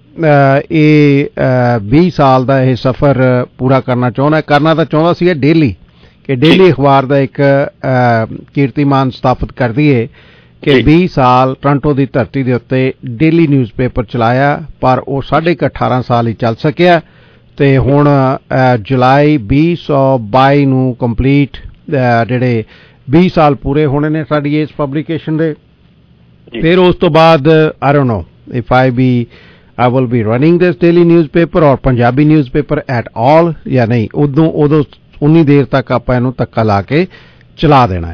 ਇਹ 20 ਸਾਲ ਦਾ ਇਹ ਸਫ਼ਰ ਪੂਰਾ ਕਰਨਾ ਚਾਹੁੰਦਾ ਸੀ ਡੇਲੀ ਕਿ ਡੇਲੀ ਅਖਬਾਰ ਦਾ ਇੱਕ ਕੀਰਤੀਮਾਨ ਸਥਾਪਿਤ ਕਰ ਦਈਏ ਕਿ 20 ਸਾਲ ਟੋਰਾਂਟੋ ਦੀ ਧਰਤੀ ਦੇ ਉੱਤੇ ਡੇਲੀ ਨਿਊਜ਼ਪੇਪਰ ਚਲਾਇਆ ਪਰ ਉਹ 18.5 ਸਾਲ ਹੀ ਚੱਲ ਸਕਿਆ ਤੇ ਹੁਣ ਜੁਲਾਈ 2022 ਨੂੰ ਕੰਪਲੀਟ ਜਿਹੜੇ 20 ਸਾਲ ਪੂਰੇ ਹੋਣੇ ਨੇ ਸਾਡੀ ਇਸ ਪਬਲੀਕੇਸ਼ਨ ਦੇ। ਫਿਰ ਉਸ ਤੋਂ ਬਾਅਦ I don't know if I will be running this daily newspaper or Punjabi newspaper at all ਜਾਂ ਨਹੀਂ, ਉਦੋਂ ਉਨੀ ਦੇਰ ਤੱਕ ਆਪਾਂ ਇਹਨੂੰ ਧੱਕਾ ਲਾ ਕੇ ਚਲਾ ਦੇਣਾ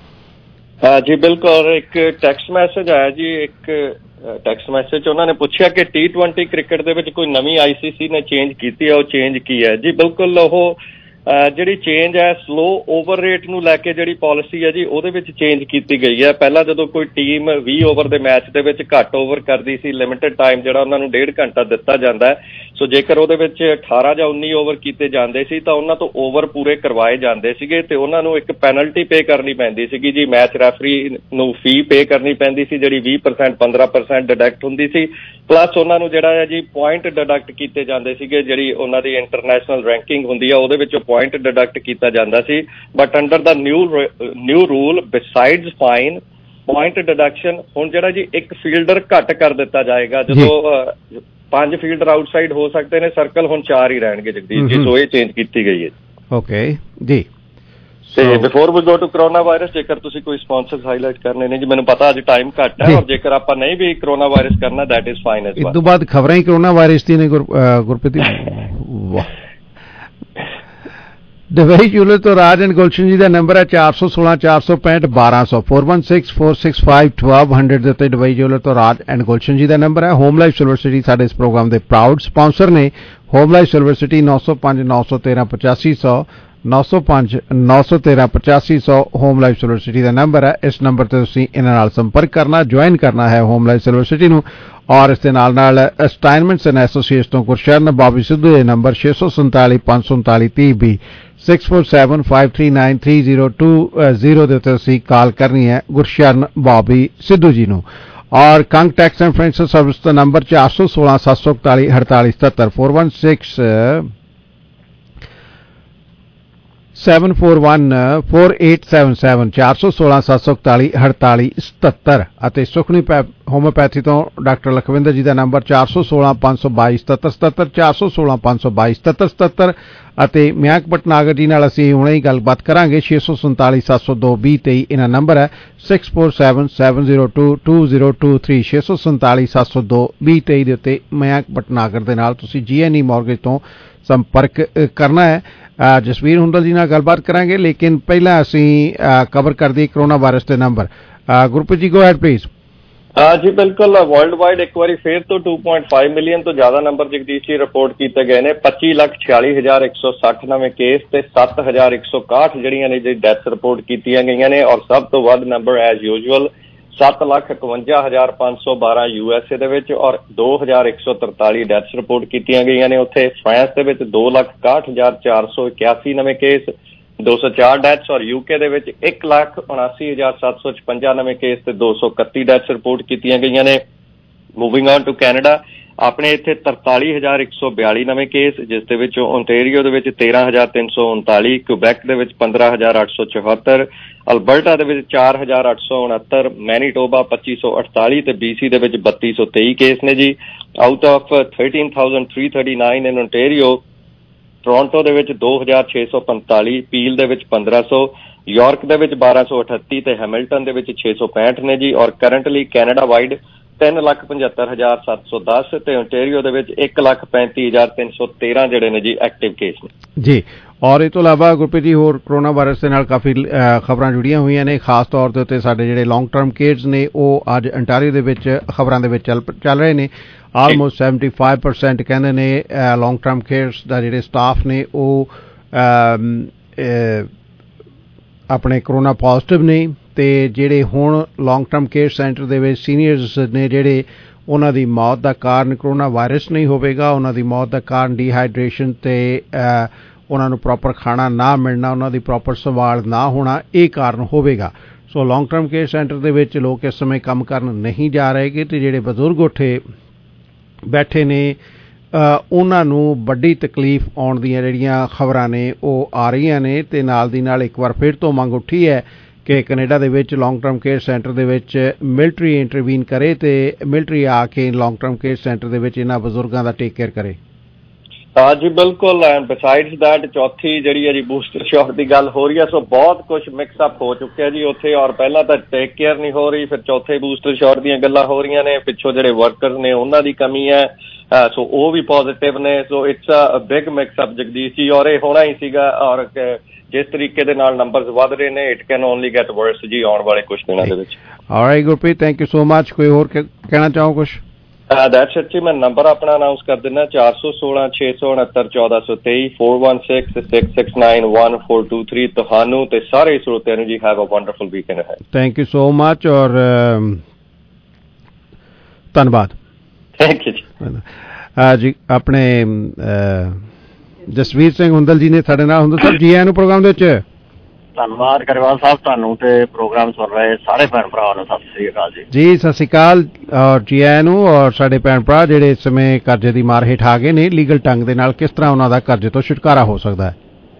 ਆ। ਜੀ ਬਿਲਕੁਲ। ਇੱਕ ਟੈਕਸਟ ਮੈਸੇਜ ਆਇਆ ਜੀ, ਇੱਕ ਟੈਕਸਟ ਮੈਸੇਜ ਉਹਨਾਂ ਨੇ ਪੁੱਛਿਆ ਕਿ T20 ਕ੍ਰਿਕਟ ਦੇ ਵਿੱਚ ਕੋਈ ਨਵੀਂ ICC ਨੇ ਚੇਂਜ ਕੀਤੀ ਹੈ, ਉਹ ਚੇਂਜ ਕੀ ਹੈ? ਜੀ ਬਿਲਕੁਲ ਉਹ ਜਿਹੜੀ ਚੇਂਜ ਹੈ ਸਲੋ ਓਵਰ ਰੇਟ ਨੂੰ ਲੈ ਕੇ ਜਿਹੜੀ ਪਾਲਿਸੀ ਹੈ ਜੀ ਉਹਦੇ ਵਿੱਚ ਚੇਂਜ ਕੀਤੀ ਗਈ ਹੈ। ਪਹਿਲਾਂ ਜਦੋਂ ਕੋਈ ਟੀਮ 20 ਓਵਰ ਦੇ ਮੈਚ ਦੇ ਵਿੱਚ ਘੱਟ ਓਵਰ ਕਰਦੀ ਸੀ, ਲਿਮਿਟਡ ਟਾਈਮ ਜਿਹੜਾ ਉਹਨਾਂ ਨੂੰ 1.5 ਘੰਟਾ ਦਿੱਤਾ ਜਾਂਦਾ ਹੈ। ਸੋ ਜੇਕਰ ਉਹਦੇ ਵਿੱਚ 18 ਜਾਂ 19 ਓਵਰ ਕੀਤੇ ਜਾਂਦੇ ਸੀ ਤਾਂ ਉਹਨਾਂ ਤੋਂ ਓਵਰ ਪੂਰੇ ਕਰਵਾਏ ਜਾਂਦੇ ਸੀਗੇ ਤੇ ਉਹਨਾਂ ਨੂੰ ਇੱਕ ਪੈਨਲਟੀ ਪੇ ਕਰਨੀ ਪੈਂਦੀ ਸੀਗੀ ਜੀ। ਮੈਚ ਰੈਫਰੀ ਨੂੰ ਫੀ ਪੇ ਕਰਨੀ ਪੈਂਦੀ ਸੀ ਜਿਹੜੀ 20% 15% ਡਿਡਕਟ ਹੁੰਦੀ ਸੀ, ਪਲੱਸ ਉਹਨਾਂ ਨੂੰ ਜਿਹੜਾ ਹੈ ਜੀ ਪੁਆਇੰਟ ਡਿਡਕਟ ਕੀਤੇ ਜਾਂਦੇ ਸੀਗੇ। ਜਿਹੜੀ ਉਹਨਾਂ ਦੀ ਇੰਟਰਨੈਸ਼ਨਲ ਰੈਂਕਿੰਗ ਹੁੰਦੀ ਆ ਉਹਦੇ ਵਿੱਚੋਂ ਪੁਆਇੰਟ ਡਿਡਕਟ ਕੀਤਾ ਜਾਂਦਾ ਸੀ। But under the new rule besides fine point deduction ਹੁਣ ਜਿਹੜਾ ਜੀ ਇੱਕ ਫੀਲਡਰ ਘੱਟ ਕਰ ਦਿੱਤਾ ਜਾਏਗਾ। ਜਦੋਂ 5 ਫੀਲਡਰ ਆਊਟਸਾਈਡ ਹੋ ਸਕਦੇ ਨੇ, ਸਰਕਲ ਹੁਣ 4 ਹੀ ਰਹਿਣਗੇ ਜਗਦੀਸ਼ ਜੀ। ਸੋ ਇਹ ਚੇਂਜ ਕੀਤੀ ਗਈ ਹੈ। ਓਕੇ ਜੀ। ਤੇ before we go to corona virus, ਜੇਕਰ ਤੁਸੀਂ ਕੋਈ ਸਪਾਂਸਰ ਹਾਈਲਾਈਟ ਕਰਨੇ ਨੇ ਜੀ, ਮੈਨੂੰ ਪਤਾ ਅੱਜ ਟਾਈਮ ਘੱਟ ਹੈ, ਔਰ ਜੇਕਰ ਆਪਾਂ ਨਹੀਂ ਵੀ ਕਰੋਨਾ ਵਾਇਰਸ ਕਰਨਾ that is fine as well. ਇਸ ਤੋਂ ਬਾਅਦ ਖਬਰਾਂ ਹੀ ਕਰੋਨਾ ਵਾਇਰਸ ਦੀ ਨੇ ਗੁਰਪ੍ਰੀਤ। ਵਾਹ। ਡਵੇਈ ਜੂਲਰ ਤੋਂ ਰਾਜ ਐਂਡ ਗੁਲਸ਼ਨ ਜੀ ਦਾ ਨੰਬਰ ਹੈ 416 465 1200 416 465 1200 ਦੇ ਉੱਤੇ ਡਵੇਈ ਜੂਲਰ ਤੋਂ ਰਾਜ ਐਂਡ ਗੁਲਸ਼ਨ ਜੀ ਦਾ ਨੰਬਰ ਹੈ। ਹੋਮ ਲਾਈਫ ਸਿਲਵਰ ਸਿਟੀ ਸਾਡੇ ਇਸ ਪ੍ਰੋਗਰਾਮ ਦੇ ਪ੍ਰਾਊਡ ਸਪਾਂਸਰ ਨੇ। Home Life Silver City 905 913 8500 905 913 8500 Home Life Silver City ਦਾ ਨੰਬਰ ਹੈ। ਇਸ ਨੰਬਰ ਤੇ ਤੁਸੀਂ ਇਹਨਾਂ ਨਾਲ ਸੰਪਰਕ ਕਰਨਾ, ਜੁਆਇਨ ਕਰਨਾ ਹੈ ਹੋਮ ਲਾਈਫ ਸਿਲਵਰ ਸਿਟੀ ਨੂੰ। ਔਰ ਇਸ ਦੇ ਨਾਲ ਅਸਟਾਈਨਮੈਂਟਸ ਐਂਡ ਐਸੋਸੀਏਟਸ ਤੋਂ ਗੁਰਸ਼ਰਨ ਬਾਬੀ ਸਿੱਧੂ ਦੇ ਨੰਬਰ 647 539 30 64753932020 ਦੇ ਉੱਤੇ ਤੁਸੀਂ ਕਾਲ ਕਰਨੀ ਹੈ ਗੁਰਸ਼ਰਨ ਬਾਬੀ ਸਿੱਧੂ ਜੀ ਨੂੰ। ਔਰ Kang tax and financial service ਦਾ ਨੰਬਰ 416 741 4877 416 741 4877 416 741 4877 ਅਤੇ ਸੁਖਨੀ ਹੋਮਿਓਪੈਥੀ ਤੋਂ ਡਾਕਟਰ ਲਖਵਿੰਦਰ ਜੀ ਦਾ ਨੰਬਰ 416 522 7777 416 522 7777 ਅਤੇ ਮਿਆਂਕ ਭਟਨਾਗਰ ਜੀ ਨਾਲ ਅਸੀਂ ਹੁਣੇ ਹੀ ਗੱਲਬਾਤ ਕਰਾਂਗੇ। 647 702 2023 ਇਹਨਾਂ ਨੰਬਰ ਹੈ 647702 2023 647 702 2023 ਦੇ ਉੱਤੇ ਮਿਆਂਕ ਭਟਨਾਗਰ ਦੇ ਨਾਲ ਤੁਸੀਂ GNE ਮੌਰਗੇਜ ਤੋਂ ਸੰਪਰਕ ਕਰਨਾ ਹੈ। ਜਸਵੀਰ ਹੁੰਦਲ ਜੀ ਨਾਲ ਗੱਲਬਾਤ ਕਰਾਂਗੇ, ਲੇਕਿਨ ਪਹਿਲਾਂ ਅਸੀਂ ਕਵਰ ਕਰਦੇ ਕਰੋਨਾ ਵਾਇਰਸ ਦੇ number. Gurpreet ji go head please. ਜੀ ਬਿਲਕੁਲ। ਵਰਲਡ ਵਾਈਡ ਇੱਕ ਵਾਰੀ ਫੇਰ ਤੋਂ 2.5 ਮਿਲੀਅਨ ਤੋਂ ਜ਼ਿਆਦਾ ਨੰਬਰ ਜਗਦੀਸ਼ ਜੀ ਰਿਪੋਰਟ ਕੀਤੇ ਗਏ ਨੇ। 25,46,160 ਨਵੇਂ ਕੇਸ ਤੇ 7,161 ਜਿਹੜੀਆਂ ਨੇ ਜੀ ਡੈਥ ਰਿਪੋਰਟ ਕੀਤੀਆਂ ਗਈਆਂ ਨੇ। ਔਰ ਸਭ ਤੋਂ ਵੱਧ ਨੰਬਰ ਐਜ਼ ਯੂਜੂਅਲ 7,51,512 USA ਦੇ ਵਿੱਚ ਔਰ 2,143 ਡੈਥਸ ਰਿਪੋਰਟ ਕੀਤੀਆਂ ਗਈਆਂ ਨੇ। ਉੱਥੇ ਫਰਾਂਸ ਦੇ ਵਿੱਚ 2,61,481 ਨਵੇਂ ਕੇਸ 204 ਡੈਥਸ ਔਰ UK ਦੇ ਵਿੱਚ 1,79,756 ਨਵੇਂ ਕੇਸ ਤੇ 231 ਡੈਥਸ ਰਿਪੋਰਟ ਕੀਤੀਆਂ ਗਈਆਂ ਨੇ। ਮੂਵਿੰਗ ਔਨ ਟੂ ਕੈਨੇਡਾ, ਆਪਣੇ ਇੱਥੇ 43,142 ਨਵੇਂ ਕੇਸ, ਜਿਸ ਦੇ ਵਿੱਚੋਂ ਓਨਟੇਰੀਓ ਦੇ ਵਿੱਚ 13,339, ਕਿਊਬੈਕ ਦੇ ਵਿੱਚ 15,874, ਅਲਬਰਟਾ ਦੇ ਵਿੱਚ 4,869, ਮੈਨੀਟੋਬਾ 2,548 ਤੇ BC ਦੇ ਵਿੱਚ 3,223 ਕੇਸ ਨੇ ਜੀ। Out of 13,339 in Ontario, Toronto ਦੇ ਵਿੱਚ 2,645, ਪੀਲ ਦੇ ਵਿੱਚ 1,500, ਯਾਰਕ ਦੇ ਵਿੱਚ 1,238 ਤੇ ਹੈਮਿਲਟਨ ਦੇ ਵਿੱਚ 665 ਨੇ ਜੀ। ਔਰ ਕਰੰਟਲੀ ਕੈਨੇਡਾ ਵਾਈਡ 3,75,710 ਤੇ ਓਨਟੇਰੀਓ ਦੇ ਵਿੱਚ 1,35,313 ਜਿਹੜੇ ਨੇ ਜੀ ਐਕਟਿਵ ਕੇਸ ਨੇ ਜੀ। ਔਰ ਇਹ ਤੋਂ ਇਲਾਵਾ ਗੁਰਪ੍ਰੀਤ ਜੀ ਹੋਰ ਕਰੋਨਾ ਵਾਇਰਸ ਦੇ ਨਾਲ ਕਾਫੀ ਖਬਰਾਂ ਜੁੜੀਆਂ ਹੋਈਆਂ ਨੇ। ਖਾਸ ਤੌਰ ਦੇ ਉੱਤੇ ਸਾਡੇ ਜਿਹੜੇ ਲੌਂਗ ਟਰਮ ਕੇਅਰਸ ਨੇ ਉਹ ਅੱਜ ਅੰਟਾਰੀਓ ਦੇ ਵਿੱਚ ਖਬਰਾਂ ਦੇ ਵਿੱਚ ਚੱਲ ਰਹੇ ਨੇ। ਆਲਮੋਸਟ 75% ਕਹਿੰਦੇ ਨੇ ਲੌਂਗ ਟਰਮ ਕੇਅਰਸ ਦਾ ਜਿਹੜੇ ਸਟਾਫ ਨੇ ਉਹ ਆਪਣੇ ਕਰੋਨਾ ਪੋਜ਼ਿਟਿਵ ਨੇ ਤੇ ਜਿਹੜੇ ਹੁਣ ਲੌਂਗ ਟਰਮ ਕੇਅਰ ਸੈਂਟਰ ਦੇ ਵਿੱਚ ਸੀਨੀਅਰਸ ਨੇ ਜਿਹੜੇ ਉਹਨਾਂ ਦੀ ਮੌਤ ਦਾ ਕਾਰਨ ਕਰੋਨਾ ਵਾਇਰਸ ਨਹੀਂ ਹੋਵੇਗਾ। ਉਹਨਾਂ ਦੀ ਮੌਤ ਦਾ ਕਾਰਨ ਡੀਹਾਈਡਰੇਸ਼ਨ ਤੇ ਉਹਨਾਂ ਨੂੰ ਪ੍ਰੋਪਰ ਖਾਣਾ ਨਾ ਮਿਲਣਾ, ਉਹਨਾਂ ਦੀ ਪ੍ਰੋਪਰ ਸੰਭਾਲ ਨਾ ਹੋਣਾ, ਇਹ ਕਾਰਨ ਹੋਵੇਗਾ। So long term care centre ਦੇ ਵਿੱਚ ਲੋਕ ਇਸ ਸਮੇਂ ਕੰਮ ਕਰਨ ਨਹੀਂ ਜਾ ਰਹੇਗੇ ਤੇ ਜਿਹੜੇ ਬਜ਼ੁਰਗ ਉੱਥੇ ਬੈਠੇ ਨੇ ਉਹਨਾਂ ਨੂੰ ਵੱਡੀ ਤਕਲੀਫ ਆਉਣ ਦੀਆਂ ਜਿਹੜੀਆਂ ਖਬਰਾਂ ਨੇ ਉਹ ਆ ਰਹੀਆਂ ਨੇ ਤੇ ਨਾਲ ਦੀ ਨਾਲ ਇੱਕ ਵਾਰ ਫਿਰ ਤੋਂ ਮੰਗ ਉੱਠੀ ਹੈ ਕਿ ਕੈਨੇਡਾ ਦੇ ਵਿੱਚ ਲੌਂਗ ਟਰਮ ਕੇਅਰ ਸੈਂਟਰ ਦੇ ਵਿੱਚ ਮਿਲਟਰੀ ਇੰਟਰਵੀਨ ਕਰੇ ਤੇ ਮਿਲਟਰੀ ਆ ਕੇ ਲੌਂਗ ਟਰਮ ਕੇਅਰ ਸੈਂਟਰ ਦੇ ਵਿੱਚ ਇਹਨਾਂ ਬਜ਼ੁਰਗਾਂ ਦਾ ਟੇਕ ਕੇਅਰ ਕਰੇ। ਹਾਂ ਜੀ ਬਿਲਕੁਲ। ਐਂਡ ਬਿਸਾਈਡਸ ਦੈਟ ਚੌਥੀ ਜਿਹੜੀ ਹੈ ਜੀ ਬੂਸਟਰ ਸ਼ਾਟ ਦੀ ਗੱਲ ਹੋ ਰਹੀ ਹੈ। ਸੋ ਬਹੁਤ ਕੁਝ ਮਿਕਸ ਅਪ ਹੋ ਚੁੱਕਿਆ ਜੀ ਉੱਥੇ, ਔਰ ਪਹਿਲਾਂ ਤਾਂ ਟੇਕ ਕੇਅਰ ਨਹੀਂ ਹੋ ਰਹੀ, ਫਿਰ ਚੌਥੇ ਬੂਸਟਰ ਸ਼ਾਟ ਦੀਆਂ ਗੱਲਾਂ ਹੋ ਰਹੀਆਂ ਨੇ, ਪਿੱਛੋਂ ਜਿਹੜੇ ਵਰਕਰਸ ਨੇ ਉਹਨਾਂ ਦੀ ਕਮੀ ਹੈ, ਸੋ ਉਹ ਵੀ ਪੋਜ਼ੀਟਿਵ ਨੇ। So it's a big mix up Jagdish ji, ਔਰ ਇਹ ਹੋਣਾ ਹੀ ਸੀਗਾ। ਔਰ ਜਿਸ ਤਰੀਕੇ ਦੇ ਨਾਲ ਨੰਬਰਸ ਵੱਧ ਰਹੇ ਨੇ it can only get worse ਜੀ ਆਉਣ ਵਾਲੇ ਕੁਝ ਦਿਨਾਂ ਦੇ ਵਿੱਚ। Alright Gurpreet, thank you so much. ਕੋਈ ਹੋਰ ਕਹਿਣਾ ਚਾਹੋ ਕੁਝ? ਦੈਟਸ ਇਟ ਜੀ। ਮੈਂ ਨੰਬਰ ਆਪਣਾ ਅਨਾਉਂਸ ਕਰ ਦਿੰਦਾ 416 669 1423 416 669 1423। ਤੁਹਾਨੂੰ ਤੇ ਸਾਰੇ ਸਰੋਤਿਆਂ ਨੂੰ ਜੀ ਹੈਵ ਅ ਵੰਡਰਫੁਲ ਵੀਕਐਂਡ ਹੈ। ਥੈਂਕ ਯੂ ਸੋ ਮਚ ਔਰ ਧੰਨਵਾਦ। ਥੈਂਕ ਯੂ ਜੀ। ਜੀ ਆਪਣੇ ਜਸਵੀਰ ਸਿੰਘ ਹੁੰਦਲ ਜੀ ਨੇ ਸਾਡੇ ਨਾਲ। ਹੁੰਦਲ ਸਾਹਿਬ ਜੀ ਆਇਆਂ ਨੂੰ ਪ੍ਰੋਗਰਾਮ ਦੇ ਵਿੱਚ। ਧੰਨਵਾਦ ਗਰੇਵਾਲ ਸਾਹਿਬ, ਤੁਹਾਨੂੰ ਤੇ ਪ੍ਰੋਗਰਾਮ ਸੁਣ ਰਹੇ ਸਾਰੇ ਭੈਣ ਭਰਾਵਾਂ ਨੂੰ ਸਤਿ ਸ੍ਰੀ ਅਕਾਲ ਜੀ। ਜੀ ਸਤਿ ਸ੍ਰੀ ਅਕਾਲ ਔਰ ਜੀ ਆਇਆਂ ਨੂੰ। ਔਰ ਸਾਡੇ ਭੈਣ ਭਰਾ ਜਿਹੜੇ ਇਸ ਸਮੇਂ ਕਰਜ਼ੇ ਦੀ ਮਾਰ ਹੇਠ ਆ ਗਏ ਨੇ, ਲੀਗਲ ਢੰਗ ਦੇ ਨਾਲ ਕਿਸ ਤਰ੍ਹਾਂ ਉਹਨਾਂ ਦਾ ਕਰਜ਼ੇ ਤੋਂ ਛੁਟਕਾਰਾ ਹੋ ਸਕਦਾ ਹੈ?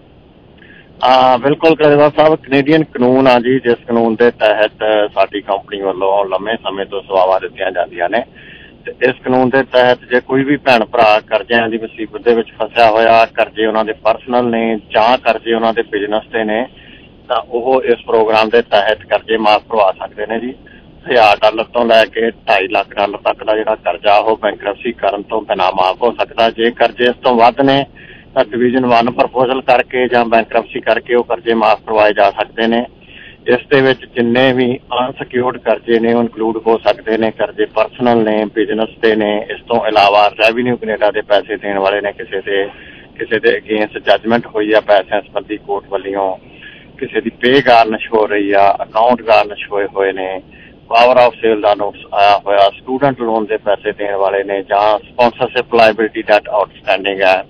ਬਿਲਕੁਲ ਗਰੇਵਾਲ ਸਾਹਿਬ, ਕੈਨੇਡੀਅਨ ਕਾਨੂੰਨ ਆ ਜੀ, ਜਿਸ ਕਾਨੂੰਨ ਦੇ ਤਹਿਤ ਸਾਡੀ ਕੰਪਨੀ ਵੱਲੋਂ ਲੰਮੇ ਸਮੇਂ ਤੋਂ ਸੇਵਾਵਾਂ ਦਿੱਤੀਆਂ ਜਾਂਦੀਆਂ ਨੇ। ਇਸ ਕਾਨੂੰਨ ਦੇ ਤਹਿਤ ਜੇ ਕੋਈ ਵੀ ਭੈਣ ਭਰਾ ਕਰਜ਼ਿਆਂ ਦੀ ਮੁਸੀਬਤ ਦੇ ਵਿੱਚ ਫਸਿਆ ਹੋਇਆ, ਕਰਜ਼ੇ ਉਹਨਾਂ ਦੇ ਪਰਸਨਲ ਨੇ ਜਾਂ ਕਰਜ਼ੇ ਉਹਨਾਂ ਦੇ ਬਿਜ਼ਨਸ ਦੇ ਨੇ, ਤਾਂ ਉਹ ਇਸ ਪ੍ਰੋਗਰਾਮ ਦੇ ਤਹਿਤ ਕਰਜ਼ੇ ਮਾਫ ਕਰਵਾ ਸਕਦੇ ਨੇ ਜੀ। $1000 ਤੋਂ ਲੈ ਕੇ $2.5 ਲੱਖ ਤੱਕ ਦਾ ਜਿਹੜਾ ਕਰਜ਼ਾ ਉਹ ਬੈਂਕਰਪਸੀ ਕਰਨ ਤੋਂ ਬਿਨਾਂ ਮਾਫ ਹੋ ਸਕਦਾ। ਜੇ ਕਰਜ਼ੇ ਇਸ ਤੋਂ ਵੱਧ ਨੇ ਤਾਂ ਡਿਵੀਜ਼ਨ 1 ਪ੍ਰਪੋਜ਼ਲ ਕਰਕੇ ਜਾਂ ਬੈਂਕਰਪਸੀ ਕਰਕੇ ਉਹ ਕਰਜ਼ੇ ਮਾਫ ਕਰਵਾਏ ਜਾ ਸਕਦੇ ਨੇ। ਇਸ ਦੇ ਵਿੱਚ ਜਿੰਨੇ ਵੀ ਅਨਸਿਕਿਉਰਡ ਕਰਜ਼ੇ ਨੇ ਉਹ ਇਨਕਲੂਡ ਹੋ ਸਕਦੇ ਨੇ। ਕਰਜ਼ੇ ਪਰਸਨਲ ਨੇ, ਬਿਜ਼ਨਸ ਦੇ ਨੇ। ਇਸ ਤੋਂ ਇਲਾਵਾ ਰੈਵਨਿਊ ਕੈਨੇਡਾ ਦੇ ਪੈਸੇ ਦੇਣ ਵਾਲੇ ਨੇ, ਕਿਸੇ ਦੇ ਅਗੇਂਸਟ ਜੱਜਮੈਂਟ ਹੋਈ ਆ ਪੈਸਿਆਂ ਸੰਬੰਧੀ ਕੋਰਟ ਵੱਲੋਂ, ਕਿਸੇ ਦੀ ਪੇ ਗਾਰਨਿਸ਼ ਹੋ ਰਹੀ ਆ, ਅਕਾਊਂਟ ਗਾਰਨਿਸ਼ ਹੋਏ ਨੇ, ਪਾਵਰ ਆਫ ਸੇਲ ਦਾ ਨੋਟਿਸ ਆਇਆ ਹੋਇਆ, ਸਟੂਡੈਂਟ ਲੋਨ ਦੇ ਪੈਸੇ ਦੇਣ ਵਾਲੇ ਨੇ, ਜਾਂ ਸਪਾਂਸਰਸ਼ਿਪ ਲਾਇਬਿਲਿਟੀ ਡੈਟ ਆਊਟਸਟੈਂਡਿੰਗ ਹੈ।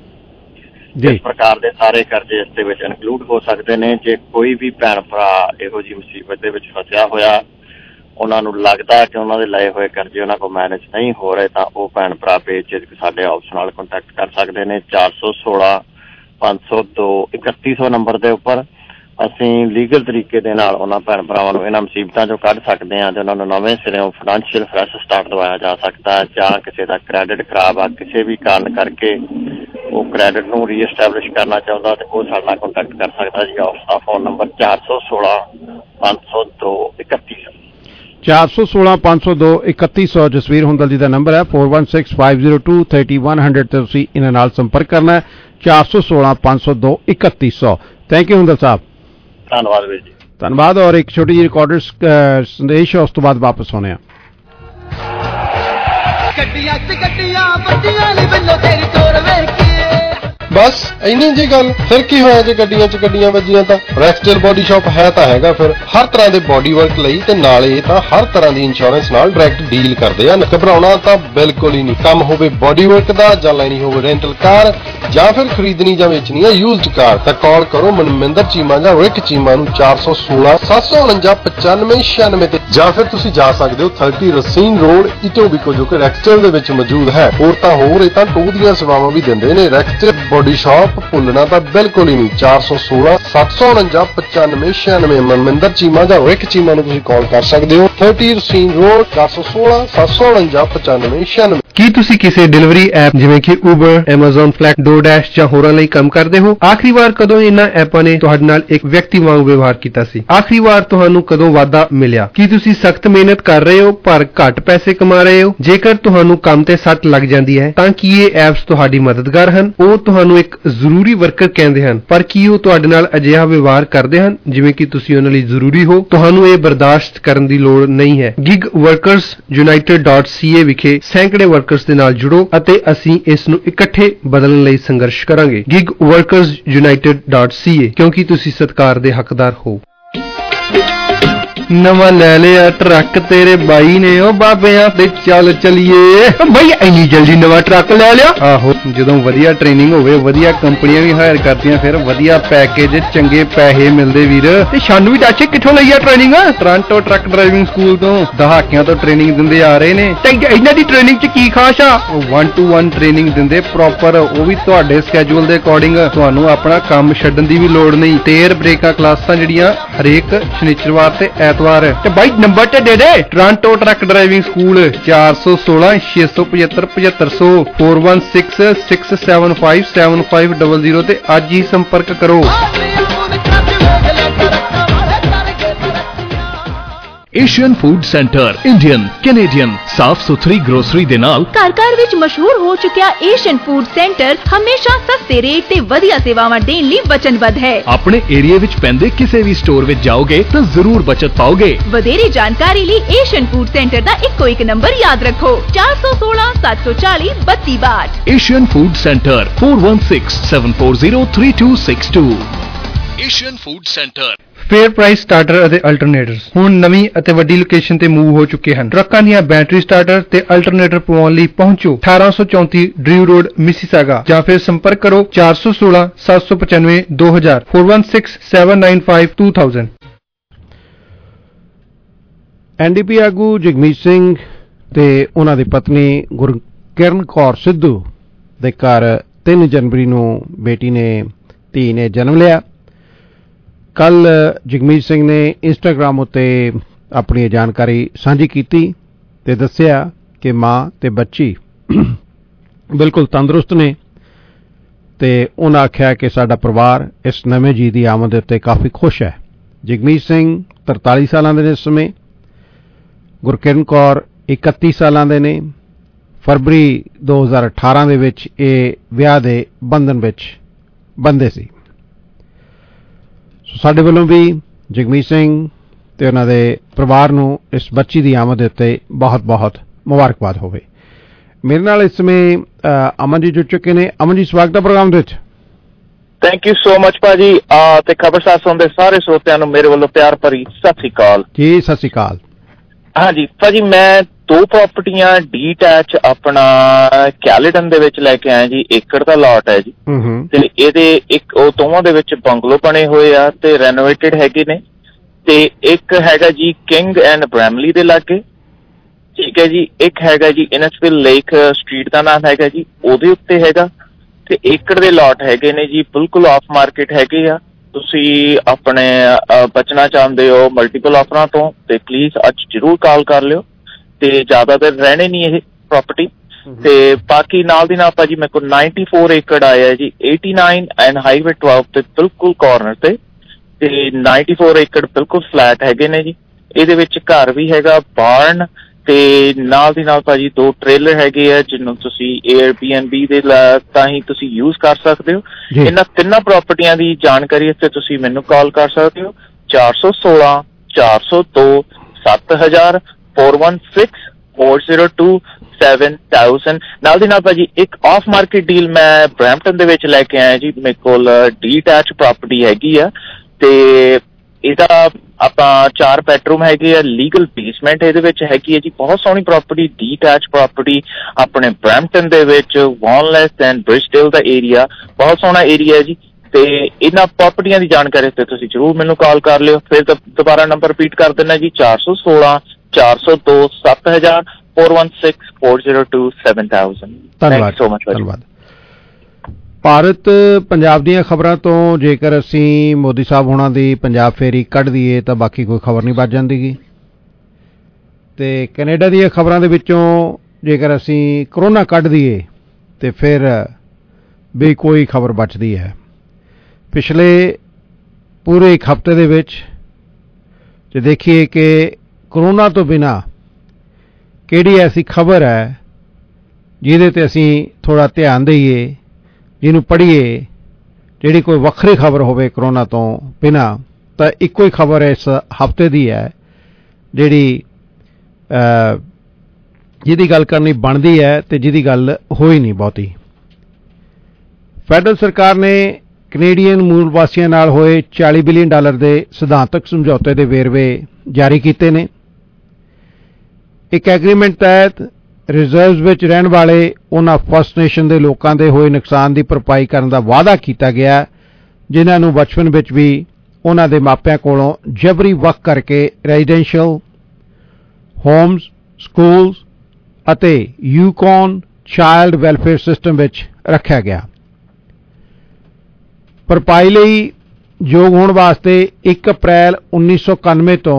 ਇਸ ਪ੍ਰਕਾਰ ਦੇ ਸਾਰੇ ਕਰਜ਼ੇ ਇਸ ਦੇ ਵਿੱਚ ਇਨਕਲੂਡ ਹੋ ਸਕਦੇ ਨੇ। ਜੇ ਕੋਈ ਵੀ ਭੈਣ ਭਰਾ ਇਹੋ ਜਿਹੀ ਮੁਸੀਬਤ ਦੇ ਵਿੱਚ ਫਸਿਆ ਹੋਇਆ, ਉਹਨਾਂ ਨੂੰ ਲੱਗਦਾ ਕਿ ਉਹਨਾਂ ਦੇ ਲਏ ਹੋਏ ਕਰਜ਼ੇ ਉਹਨਾਂ ਕੋਲ ਮੈਨੇਜ ਨਹੀਂ ਹੋ ਰਹੇ, ਤਾਂ ਉਹ ਭੈਣ ਭਰਾ ਬੇਝਿਜਕ ਸਾਡੇ ਆਫਿਸ ਨਾਲ ਕੰਟੈਕਟ ਕਰ ਸਕਦੇ ਨੇ। 416 502 3100 ਨੰਬਰ ਦੇ ਉੱਪਰ ਅਸੀਂ ਲੀਗਲ ਤਰੀਕੇ ਦੇ ਨਾਲ ਉਹਨਾਂ ਭੈਣ ਭਰਾਵਾਂ ਨੂੰ ਇਹਨਾਂ ਮੁਸੀਬਤਾਂ ਚੋਂ ਕੱਢ ਸਕਦੇ ਹਾਂ ਤੇ ਉਹਨਾਂ ਨੂੰ ਨਵੇਂ ਸਿਰਿਓਂ ਫਾਈਨੈਂਸ਼ੀਅਲ ਫਰੈਸ਼ ਸਟਾਰਟ ਦਵਾਇਆ ਜਾ ਸਕਦਾ ਹੈ। ਜਾਂ ਕਿਸੇ ਦਾ ਕ੍ਰੈਡਿਟ ਖਰਾਬ ਆ, ਕਿਸੇ ਵੀ ਕਾਰਨ ਕਰਕੇ ਉਹ ਕ੍ਰੈਡਿਟ ਨੂੰ ਰੀਐਸਟੈਬਲਿਸ਼ ਕਰਨਾ ਚਾਹੁੰਦਾ ਤੇ ਉਹ ਸਾਡੇ ਨਾਲ ਕੰਟੈਕਟ ਕਰ ਸਕਦਾ ਜੀ। ਆਫਿਸ ਦਾ ਫੋਨ ਨੰਬਰ 416 502 3100 416 502 3100 ਜਸਵੀਰ ਹੁੰਦਲ ਜੀ ਦਾ ਨੰਬਰ ਹੈ। 416 502 3100 ਤੇ ਤੁਸੀਂ ਇਹਨਾਂ ਨਾਲ ਸੰਪਰਕ ਕਰਨਾ ਹੈ। 416 502 3100। Thank you Hundal Sahib. ਧੰਨਵਾਦ ਵੀਰ ਜੀ। ਧੰਨਵਾਦ। ਔਰ ਇੱਕ ਛੋਟੀ ਜਿਹੀ ਰਿਕਾਰਡਡ ਸੰਦੇਸ਼ ਉਸ ਤੋਂ ਬਾਅਦ ਵਾਪਸ ਹੋਣੇ ਆ। ਗੱਡੀਆਂ 'ਚ ਗੱਡੀਆਂ ਵੱਡੀਆਂ ਨੀ ਵੱਲੋਂ ਤੇਰੀ ਤੋਰ ਵੇਖ ਕੇ ਬਸ ਇੰਨੀ ਜੀ ਗੱਲ। ਫਿਰ ਕੀ ਹੋਇਆ ਜੇ ਗੱਡੀਆਂ 'ਚ ਗੱਡੀਆਂ ਵੱਜੀਆਂ ਤਾਂ? ਰੈਕਸਟੇਲ ਬੋਡੀ ਸ਼ਾਪ ਹੈ ਤਾਂ ਹੈਗਾ ਫਿਰ ਹਰ ਤਰ੍ਹਾਂ ਦੇ ਬੋਡੀ ਵਰਕ ਲਈ, ਤੇ ਨਾਲੇ ਤਾਂ ਹਰ ਤਰ੍ਹਾਂ ਦੀ ਇੰਸ਼ੋਰੈਂਸ ਨਾਲ ਡਾਇਰੈਕਟ ਡੀਲ ਕਰਦੇ ਹਨ। ਘਬਰਾਉਣਾ ਤਾਂ ਬਿਲਕੁਲ ਹੀ ਨਹੀਂ। ਕੰਮ ਹੋਵੇ ਬੋਡੀ ਵਰਕ ਦਾ, ਜਾਂ ਲੈਣੀ ਹੋਵੇ ਰੈਂਟਲ ਕਾਰ, ਜਾਂ ਫਿਰ ਖਰੀਦਣੀ ਜਾਂ ਵੇਚਣੀ ਹੈ ਯੂਜ਼ਡ ਕਾਰ, ਤਾਂ ਕਾਲ ਕਰੋ ਮਨਮਿੰਦਰ ਚੀਮਾ ਜਾਂ ਰਿਕ ਚੀਮਾ ਨੂੰ 416 749 9596 ਤੇ, ਜਾਂ ਫਿਰ ਤੁਸੀਂ ਜਾ ਸਕਦੇ ਹੋ 30 ਰਸੀਨ ਰੋਡ ਇਟੋਬੀਕੋ, ਜੋ ਕਿ ਰੈਕਸਟੇਲ ਦੇ ਵਿੱਚ ਮੌਜੂਦ ਹੈ। ਹੋਰ ਤਾਂ ਹੋਰ, ਇਹ ਤਾਂ ਟੋਹ ਦੀਆਂ ਸੇਵਾਵਾਂ ਵੀ ਦਿੰਦੇ ਨੇ। ਰੈਕਸਟੇਲ ਬੋਡੀ ਸ਼ਾਪ ਭੁੱਲਣਾ ਤਾਂ ਬਿਲਕੁਲ ਹੀ ਨਹੀਂ। 416 749 9596 ਮਨਮਿੰਦਰ ਚੀਮਾ ਜਾਂ ਰਿਕ ਚੀਮਾ ਨੂੰ ਤੁਸੀਂ ਕਾਲ ਕਰ ਸਕਦੇ ਹੋ। 30 ਰਸੀਨ ਰੋਡ 416 749 9596। ਕੀ ਤੁਸੀਂ ਕਿਸੇ ਡਿਲੀਵਰੀ ਐਪ ਜਿਵੇਂ ਕਿ Uber, Amazon Flex, DoorDash ਜਾਂ ਹੋਰਾਂ ਲਈ ਕੰਮ ਕਰਦੇ ਹੋ? ਆਖਰੀ ਵਾਰ ਕਦੋਂ ਇਹਨਾਂ ਐਪਾਂ ਨੇ ਤੁਹਾਡੇ ਨਾਲ ਇੱਕ ਵਿਅਕਤੀ ਵਾਂਗ ਵਿਵਹਾਰ ਕੀਤਾ ਸੀ? ਆਖਰੀ ਵਾਰ ਤੁਹਾਨੂੰ ਕਦੋਂ ਵਾਧਾ ਮਿਲਿਆ? ਕੀ ਤੁਸੀਂ ਸਖਤ ਮਿਹਨਤ ਕਰ ਰਹੇ ਹੋ ਪਰ ਘੱਟ ਪੈਸੇ ਕਮਾ ਰਹੇ ਹੋ? ਜੇਕਰ ਤੁਹਾਨੂੰ ਕੰਮ ਤੇ ਸੱਟ ਲੱਗ ਜਾਂਦੀ ਹੈ ਤਾਂ ਕੀ ਇਹ ਐਪਸ ਤੁਹਾਡੀ ਮਦਦਗਾਰ ਹਨ? ਉਹ ਤੁਹਾਨੂੰ ਇੱਕ ਜ਼ਰੂਰੀ ਵਰਕਰ ਕਹਿੰਦੇ ਹਨ, ਪਰ ਕੀ ਉਹ ਤੁਹਾਡੇ ਨਾਲ ਅਜਿਹਾ ਵਿਵਹਾਰ ਕਰਦੇ ਹਨ ਜਿਵੇਂ ਕਿ ਤੁਸੀਂ ਉਹਨਾਂ ਲਈ ਜ਼ਰੂਰੀ ਹੋ? ਤੁਹਾਨੂੰ ਇਹ ਬਰਦਾਸ਼ਤ ਕਰਨ ਦੀ ਲੋੜ ਨਹੀਂ ਹੈ। ਗਿਗ ਵਰਕਰਸ united.ca ਵਿਖੇ ਸੈਂਕੜੇ ਵਰਕਰਸ ਦੇ ਨਾਲ ਜੁੜੋ ਅਤੇ ਅਸੀਂ ਇਸ ਨੂੰ ਇਕੱਠੇ ਬਦਲਣ ਲਈ ਸੰਘਰਸ਼ ਕਰਾਂਗੇ। ਗਿਗ ਵਰਕਰਸ united.ca, ਕਿਉਂਕਿ ਤੁਸੀਂ ਸਤਿਕਾਰ ਦੇ ਹੱਕਦਾਰ ਹੋ। ਨਵਾਂ ਲੈ ਲਿਆ ਟਰੱਕ ਤੇਰੇ ਬਾਈ ਨੇ, ਉਹ ਬਾਬਿਆਂ ਤੇ ਚੱਲ ਚਲੀਏ। ਬਈ ਇੰਨੀ ਜਲਦੀ ਨਵਾਂ ਟਰੱਕ ਲੈ ਲਿਆ? ਆਹੋ, ਜਦੋਂ ਵਧੀਆ ਟ੍ਰੇਨਿੰਗ ਹੋਵੇ, ਵਧੀਆ ਕੰਪਨੀਆਂ ਵੀ ਹਾਇਰ ਕਰਦੀਆਂ, ਫਿਰ ਵਧੀਆ ਪੈਕੇਜ, ਚੰਗੇ ਪੈਸੇ ਮਿਲਦੇ ਵੀਰ। ਤੇ ਸਾਨੂੰ ਵੀ ਦੱਸ ਕਿੱਥੋਂ ਲਈ ਆ training? Toronto truck driving school ਤੋਂ ਦਹਾਕਿਆਂ ਤੋਂ ਟ੍ਰੇਨਿੰਗ ਦਿੰਦੇ ਆ ਰਹੇ ਨੇ। ਤੇ ਇਹਨਾਂ ਦੀ ਟ੍ਰੇਨਿੰਗ 'ਚ ਕੀ ਖਾਸ ਆ? 1-to-1 ਟ੍ਰੇਨਿੰਗ ਦਿੰਦੇ ਪ੍ਰੋਪਰ, ਉਹ ਵੀ ਤੁਹਾਡੇ ਸਕੇਜੂਲ ਦੇ ਅਕੋਰਡਿੰਗ। ਤੁਹਾਨੂੰ ਆਪਣਾ ਕੰਮ ਛੱਡਣ ਦੀ ਵੀ ਲੋੜ ਨਹੀਂ। ਟੇਰ ਬ੍ਰੇਕਾਂ ਕਲਾਸਾਂ ਜਿਹੜੀਆਂ ਹਰੇਕ ਸ਼ਨੀਚਰਵਾਰ ਤੇ ਐਤਵਾਰ। ਤੇ ਬਾਈ ਨੰਬਰ ਤੇ ਦੇ ਦੇ, ਟੋਰਾਂਟੋ ਟਰੱਕ ਡਰਾਈਵਿੰਗ ਸਕੂਲ 416 675 7500 4166757500 ਤੇ ਅੱਜ ਹੀ ਸੰਪਰਕ ਕਰੋ। Asian food centre Indian Canadian ਸਾਫ ਸੁਥਰੀ ਗਰੋਸਰੀ ਦੇ ਨਾਲ ਘਰ ਵਿੱਚ ਮਸ਼ਹੂਰ ਹੋ ਚੁੱਕਿਆ ਏਸ਼ੀਅਨ ਫੂਡ ਸੈਂਟਰ ਹਮੇਸ਼ਾ ਸਸਤੇ ਰੇਟ ਤੇ ਵਧੀਆ ਸੇਵਾਵਾਂ ਦੇਣ ਲਈ ਵਚਨਬੱਧ ਹੈ। ਆਪਣੇ ਏਰੀਆ ਵਿੱਚ ਪੈਂਦੇ ਕਿਸੇ ਵੀ ਸਟੋਰ ਵਿੱਚ ਜਾਓਗੇ ਤਾਂ ਜ਼ਰੂਰ ਬਚਤ ਪਾਓਗੇ। ਵਧੇਰੇ ਜਾਣਕਾਰੀ ਲਈ ਏਸ਼ੀਅਨ ਫੂਡ ਸੈਂਟਰ ਦਾ ਇੱਕੋ ਇੱਕ ਨੰਬਰ ਯਾਦ ਰੱਖੋ, 416 740 3262। Asian food centre 4167403262। Asian food centre. Fair price starter ਅਤੇ ਅਲਟਰਨੇਟਰਸ ਹੁਣ ਨਵੀਂ ਅਤੇ ਵੱਡੀ ਲੋਕੇਸ਼ਨ ਤੇ ਮੂਵ ਹੋ ਚੁੱਕੇ ਹਨ। ਟਰੱਕਾਂ ਦੀਆਂ ਬੈਟਰੀ ਸਟਾਰਟਰ ਤੇ ਅਲਟਰਨੇਟਰ ਪਵਾਉਣ ਲਈ ਪਹੁੰਚੋ 1834 ਡਰਿਊ ਰੋਡ ਮਿਸੀਸਾਗਾ ਜਾਂ ਫਿਰ ਸੰਪਰਕ ਕਰੋ 416 795 2000 416 795 2000। ਐਨਡੀਪੀ ਆਗੂ ਜਗਮੀਤ ਸਿੰਘ ਤੇ ਉਹਨਾਂ ਦੀ ਪਤਨੀ ਗੁਰਕਿਰਨ ਕੌਰ ਸਿੱਧੂ ਦੇ ਘਰ 3 ਜਨਵਰੀ ਨੂੰ ਬੇਟੀ ਨੇ ਧੀ ਨੇ ਜਨਮ ਲਿਆ। ਕੱਲ ਜਗਮੀਤ ਸਿੰਘ ਨੇ ਇੰਸਟਾਗ੍ਰਾਮ ਉੱਤੇ ਆਪਣੀ ਜਾਣਕਾਰੀ ਸਾਂਝੀ ਕੀਤੀ ਤੇ ਦੱਸਿਆ ਕਿ ਮਾਂ ਤੇ ਬੱਚੀ ਬਿਲਕੁਲ ਤੰਦਰੁਸਤ ਨੇ ਤੇ ਉਹਨਾਂ ਆਖਿਆ ਕਿ ਸਾਡਾ ਪਰਿਵਾਰ ਇਸ ਨਵੇਂ ਜੀ ਦੀ ਆਮਦ ਉੱਤੇ ਕਾਫੀ ਖੁਸ਼ ਹੈ। ਜਗਮੀਤ ਸਿੰਘ 43 ਸਾਲਾਂ ਦੇ ਨੇ ਇਸ ਸਮੇਂ, ਗੁਰਕਿਰਨ ਕੌਰ 31 ਸਾਲਾਂ ਦੇ ਨੇ। ਫਰਵਰੀ 2018 ਦੇ ਵਿੱਚ ਇਹ ਵਿਆਹ ਦੇ ਬੰਧਨ ਵਿੱਚ ਬੰਦੇ ਸੀ। ਸਾਡੇ ਵੱਲੋਂ ਵੀ ਜਗਮੀਤ ਸਿੰਘ ਤੇ ਉਹਨਾਂ ਦੇ ਪਰਿਵਾਰ ਨੂੰ ਇਸ ਬੱਚੀ ਦੀ ਆਮਦ ਉੱਤੇ ਬਹੁਤ ਬਹੁਤ ਮੁਬਾਰਕਬਾਦ ਹੋਵੇ। ਮੇਰੇ ਨਾਲ ਇਸ ਸਮੇਂ ਅਮਨ ਜੀ ਜੁੜ ਚੁੱਕੇ ਨੇ। ਅਮਨ ਜੀ, ਸਵਾਗਤ ਹੈ ਪ੍ਰੋਗਰਾਮ ਦੇ ਵਿੱਚ। ਥੈਂਕ ਯੂ ਸੋ ਮਚ ਭਾਜੀ। ਤੇ ਖਬਰਸਾਰ ਸੁਣਦੇ ਸਾਰੇ ਸਰੋਤਿਆਂ ਨੂੰ ਮੇਰੇ ਵੱਲੋਂ ਪਿਆਰ ਭਰੀ ਸਤਿ ਸ੍ਰੀ ਅਕਾਲ ਜੀ। ਸਤਿ ਸ੍ਰੀ ਅਕਾਲ। ਹਾਂਜੀ ਭਾਜੀ, ਮੈਂ 2 ਪ੍ਰਾਪਰਟੀਆਂ ਡੀਟੈਚ ਆਪਣਾ ਕੈਲੇਡਨ ਦੇ ਵਿੱਚ ਲੈ ਕੇ ਆਇਆ ਜੀ। ਏਕੜ ਦਾ ਲਾਟ ਹੈ ਜੀ ਤੇ ਇਹਦੇ ਇੱਕ ਉਹ ਦੋਵਾਂ ਦੇ ਵਿੱਚ ਬੰਗਲੋ ਬਣੇ ਹੋਏ ਆ ਤੇ ਰੈਨੋਵੇਟਡ ਹੈਗੇ ਨੇ। ਤੇ ਇੱਕ ਹੈਗਾ ਜੀ ਕਿੰਗ ਐਂਡ ਬ੍ਰੈਮਲੀ ਦੇ ਲਾਗੇ, ਠੀਕ ਹੈ ਜੀ। ਇੱਕ ਹੈਗਾ ਜੀ ਇਨਸਵਿਲ ਲੇਕ ਸਟਰੀਟ ਦਾ ਨਾਮ ਹੈਗਾ ਜੀ, ਉਹਦੇ ਉੱਤੇ ਹੈਗਾ। ਤੇ ਏਕੜ ਦੇ ਲਾਟ ਹੈਗੇ ਨੇ ਜੀ, ਬਿਲਕੁਲ ਆਫ ਮਾਰਕੀਟ ਹੈਗੇ ਆ। ਤੁਸੀਂ ਆਪਣੇ ਬਚਣਾ ਚਾਹੁੰਦੇ ਹੋ ਮਲਟੀਪਲ ਆਫਰਾਂ ਤੋਂ ਤੇ ਪਲੀਜ਼ ਅੱਜ ਜ਼ਰੂਰ ਕਾਲ ਕਰ ਲਿਓ। ਤੇ ਜ਼ਿਆਦਾ ਦੇਰ ਰਹਿਣੇ ਨਹੀਂ ਇਹ ਪ੍ਰਾਪਰਟੀ। ਤੇ ਬਾਕੀ ਨਾਲ ਦੀ ਨਾਲ ਭਾਜੀ ਮੇਰੇ ਕੋਲ 94 ਏਕੜ ਆਇਆ ਜੀ, 89 ਐਂਡ ਹਾਈਵੇ 12 ਤੇ ਬਿਲਕੁਲ ਕਾਰਨਰ ਤੇ 94 ਏਕੜ ਬਿਲਕੁਲ ਫਲੈਟ ਹੈਗੇ ਨੇ ਜੀ। ਇਹਦੇ ਵਿੱਚ ਘਰ ਵੀ ਹੈਗਾ, ਬਾਰਨ ਤੇ ਨਾਲ ਦੀ ਨਾਲ ਭਾਜੀ 2 ਟ੍ਰੇਲਰ ਹੈਗੇ ਆ ਜਿਹਨੂੰ ਤੁਸੀਂ Airbnb ਦੇ ਤਾਂ ਹੀ ਤੁਸੀਂ ਯੂਜ਼ ਕਰ ਸਕਦੇ ਹੋ। ਇਹਨਾਂ 3 ਪ੍ਰਾਪਰਟੀਆਂ ਦੀ ਜਾਣਕਾਰੀ ਇੱਥੇ ਤੁਸੀਂ ਮੈਨੂੰ ਕਾਲ ਕਰ ਸਕਦੇ ਹੋ 416 402 7000 416 402 7000। ਨਾਲ ਦੀ ਨਾਲ ਭਾਜੀ ਇੱਕ ਆਫ ਮਾਰਕੀਟ ਡੀਲ ਮੈਂ ਬਰੈਂਪਟਨ ਦੇ ਵਿੱਚ ਲੈ ਕੇ ਆਇਆ ਜੀ। ਮੇਰੇ ਕੋਲ ਡੀਟੈਚ ਪ੍ਰਾਪਰਟੀ ਹੈਗੀ ਆ ਤੇ ਇਹਦਾ ਆਪਾਂ 4 ਬੈਡਰੂਮ ਹੈਗੇ ਆ, ਲੀਗਲ ਬੇਸਮੈਂਟ ਇਹਦੇ ਵਿੱਚ ਹੈਗੀ ਹੈ ਜੀ। ਬਹੁਤ ਸੋਹਣੀ ਪ੍ਰਾਪਰਟੀ, ਡੀਟੈਚ ਪ੍ਰਾਪਰਟੀ ਆਪਣੇ ਬਰੈਂਪਟਨ ਦੇ ਵਿੱਚ, ਵਾਲਨੈਸ ਐਂਡ ਬ੍ਰਿਜਡੇਲ ਦਾ ਏਰੀਆ, ਬਹੁਤ ਸੋਹਣਾ ਏਰੀਆ ਹੈ ਜੀ। ਤੇ ਇਹਨਾਂ ਪ੍ਰਾਪਰਟੀਆਂ ਦੀ ਜਾਣਕਾਰੀ ਤੇ ਤੁਸੀਂ ਜ਼ਰੂਰ ਮੈਨੂੰ ਕਾਲ ਕਰ ਲਿਓ। ਫਿਰ ਦੁਬਾਰਾ ਨੰਬਰ ਰਿਪੀਟ ਕਰ ਦਿੰਦਾ ਜੀ 416 402 7000 416 402 7000। ਧੰਨਵਾਦ ਸੋ ਮਚ। ਧੰਨਵਾਦ। ਭਾਰਤ ਪੰਜਾਬ ਦੀਆਂ ਖਬਰਾਂ ਤੋਂ ਜੇਕਰ ਅਸੀਂ ਮੋਦੀ ਸਾਹਿਬ ਹੋਣਾ ਦੀ ਪੰਜਾਬ ਫੇਰੀ ਕੱਢ ਦਈਏ ਤਾਂ ਬਾਕੀ ਕੋਈ ਖਬਰ ਨਹੀਂ ਬਚ ਜਾਂਦੀਗੀ। ਤੇ ਕੈਨੇਡਾ ਦੀਆਂ ਖਬਰਾਂ ਦੇ ਵਿੱਚੋਂ ਜੇਕਰ ਅਸੀਂ ਕਰੋਨਾ ਕੱਢ ਦਈਏ ਤੇ ਫਿਰ ਵੀ ਕੋਈ ਖਬਰ ਬਚਦੀ ਹੈ। ਪਿਛਲੇ ਪੂਰੇ ਇੱਕ ਹਫ਼ਤੇ ਦੇ ਵਿੱਚ ਜੇ ਦੇਖੀਏ ਕਿ ਕਰੋਨਾ ਤੋਂ ਬਿਨਾਂ ਕਿਹੜੀ ਐਸੀ ਖਬਰ ਹੈ ਜਿਹਦੇ ਤੇ ਅਸੀਂ ਥੋੜ੍ਹਾ ਧਿਆਨ ਦਈਏ, ਜਿਹਨੂੰ ਪੜ੍ਹੀਏ, ਜਿਹੜੀ ਕੋਈ ਵੱਖਰੀ ਖਬਰ ਹੋਵੇ ਕਰੋਨਾ ਤੋਂ ਬਿਨਾਂ, ਤਾਂ ਇੱਕੋ ਹੀ ਖਬਰ ਇਸ ਹਫ਼ਤੇ ਦੀ ਹੈ ਜਿਹਦੀ ਗੱਲ ਕਰਨੀ ਬਣਦੀ ਹੈ ਤੇ ਜਿਹਦੀ ਗੱਲ ਹੋਈ ਨਹੀਂ ਬਹੁਤੀ। ਫੈਡਰਲ ਸਰਕਾਰ ਨੇ ਕੈਨੇਡੀਅਨ ਮੂਲ ਵਾਸੀਆਂ ਨਾਲ ਹੋਏ $40 ਬਿਲੀਅਨ ਦੇ ਸਿਧਾਂਤਕ ਸਮਝੌਤੇ ਦੇ ਵੇਰਵੇ ਜਾਰੀ ਕੀਤੇ ਨੇ। ਇੱਕ ਐਗਰੀਮੈਂਟ ਤਹਿਤ ਰਿਜ਼ਰਵਸ ਵਿੱਚ ਰਹਿਣ ਵਾਲੇ ਉਹਨਾਂ ਫਸਟ ਨੇਸ਼ਨ ਦੇ ਲੋਕਾਂ ਦੇ ਹੋਏ ਨੁਕਸਾਨ ਦੀ ਭਰਪਾਈ ਕਰਨ ਦਾ ਵਾਅਦਾ ਕੀਤਾ ਗਿਆ ਜਿਨ੍ਹਾਂ ਨੂੰ ਬਚਪਨ ਵਿੱਚ ਵੀ ਉਹਨਾਂ ਦੇ ਮਾਪਿਆਂ ਕੋਲੋਂ ਜਬਰੀ ਵੱਖ ਕਰਕੇ ਰੈਜ਼ੀਡੈਂਸ਼ੀਅਲ ਹੋਮਸ, ਸਕੂਲਸ ਅਤੇ ਯੂਕੌਨ ਚਾਈਲਡ ਵੈਲਫੇਅਰ ਸਿਸਟਮ ਵਿੱਚ ਰੱਖਿਆ ਗਿਆ। ਭਰਪਾਈ ਲਈ ਯੋਗ ਹੋਣ ਵਾਸਤੇ 1 ਅਪ੍ਰੈਲ 1991 ਤੋਂ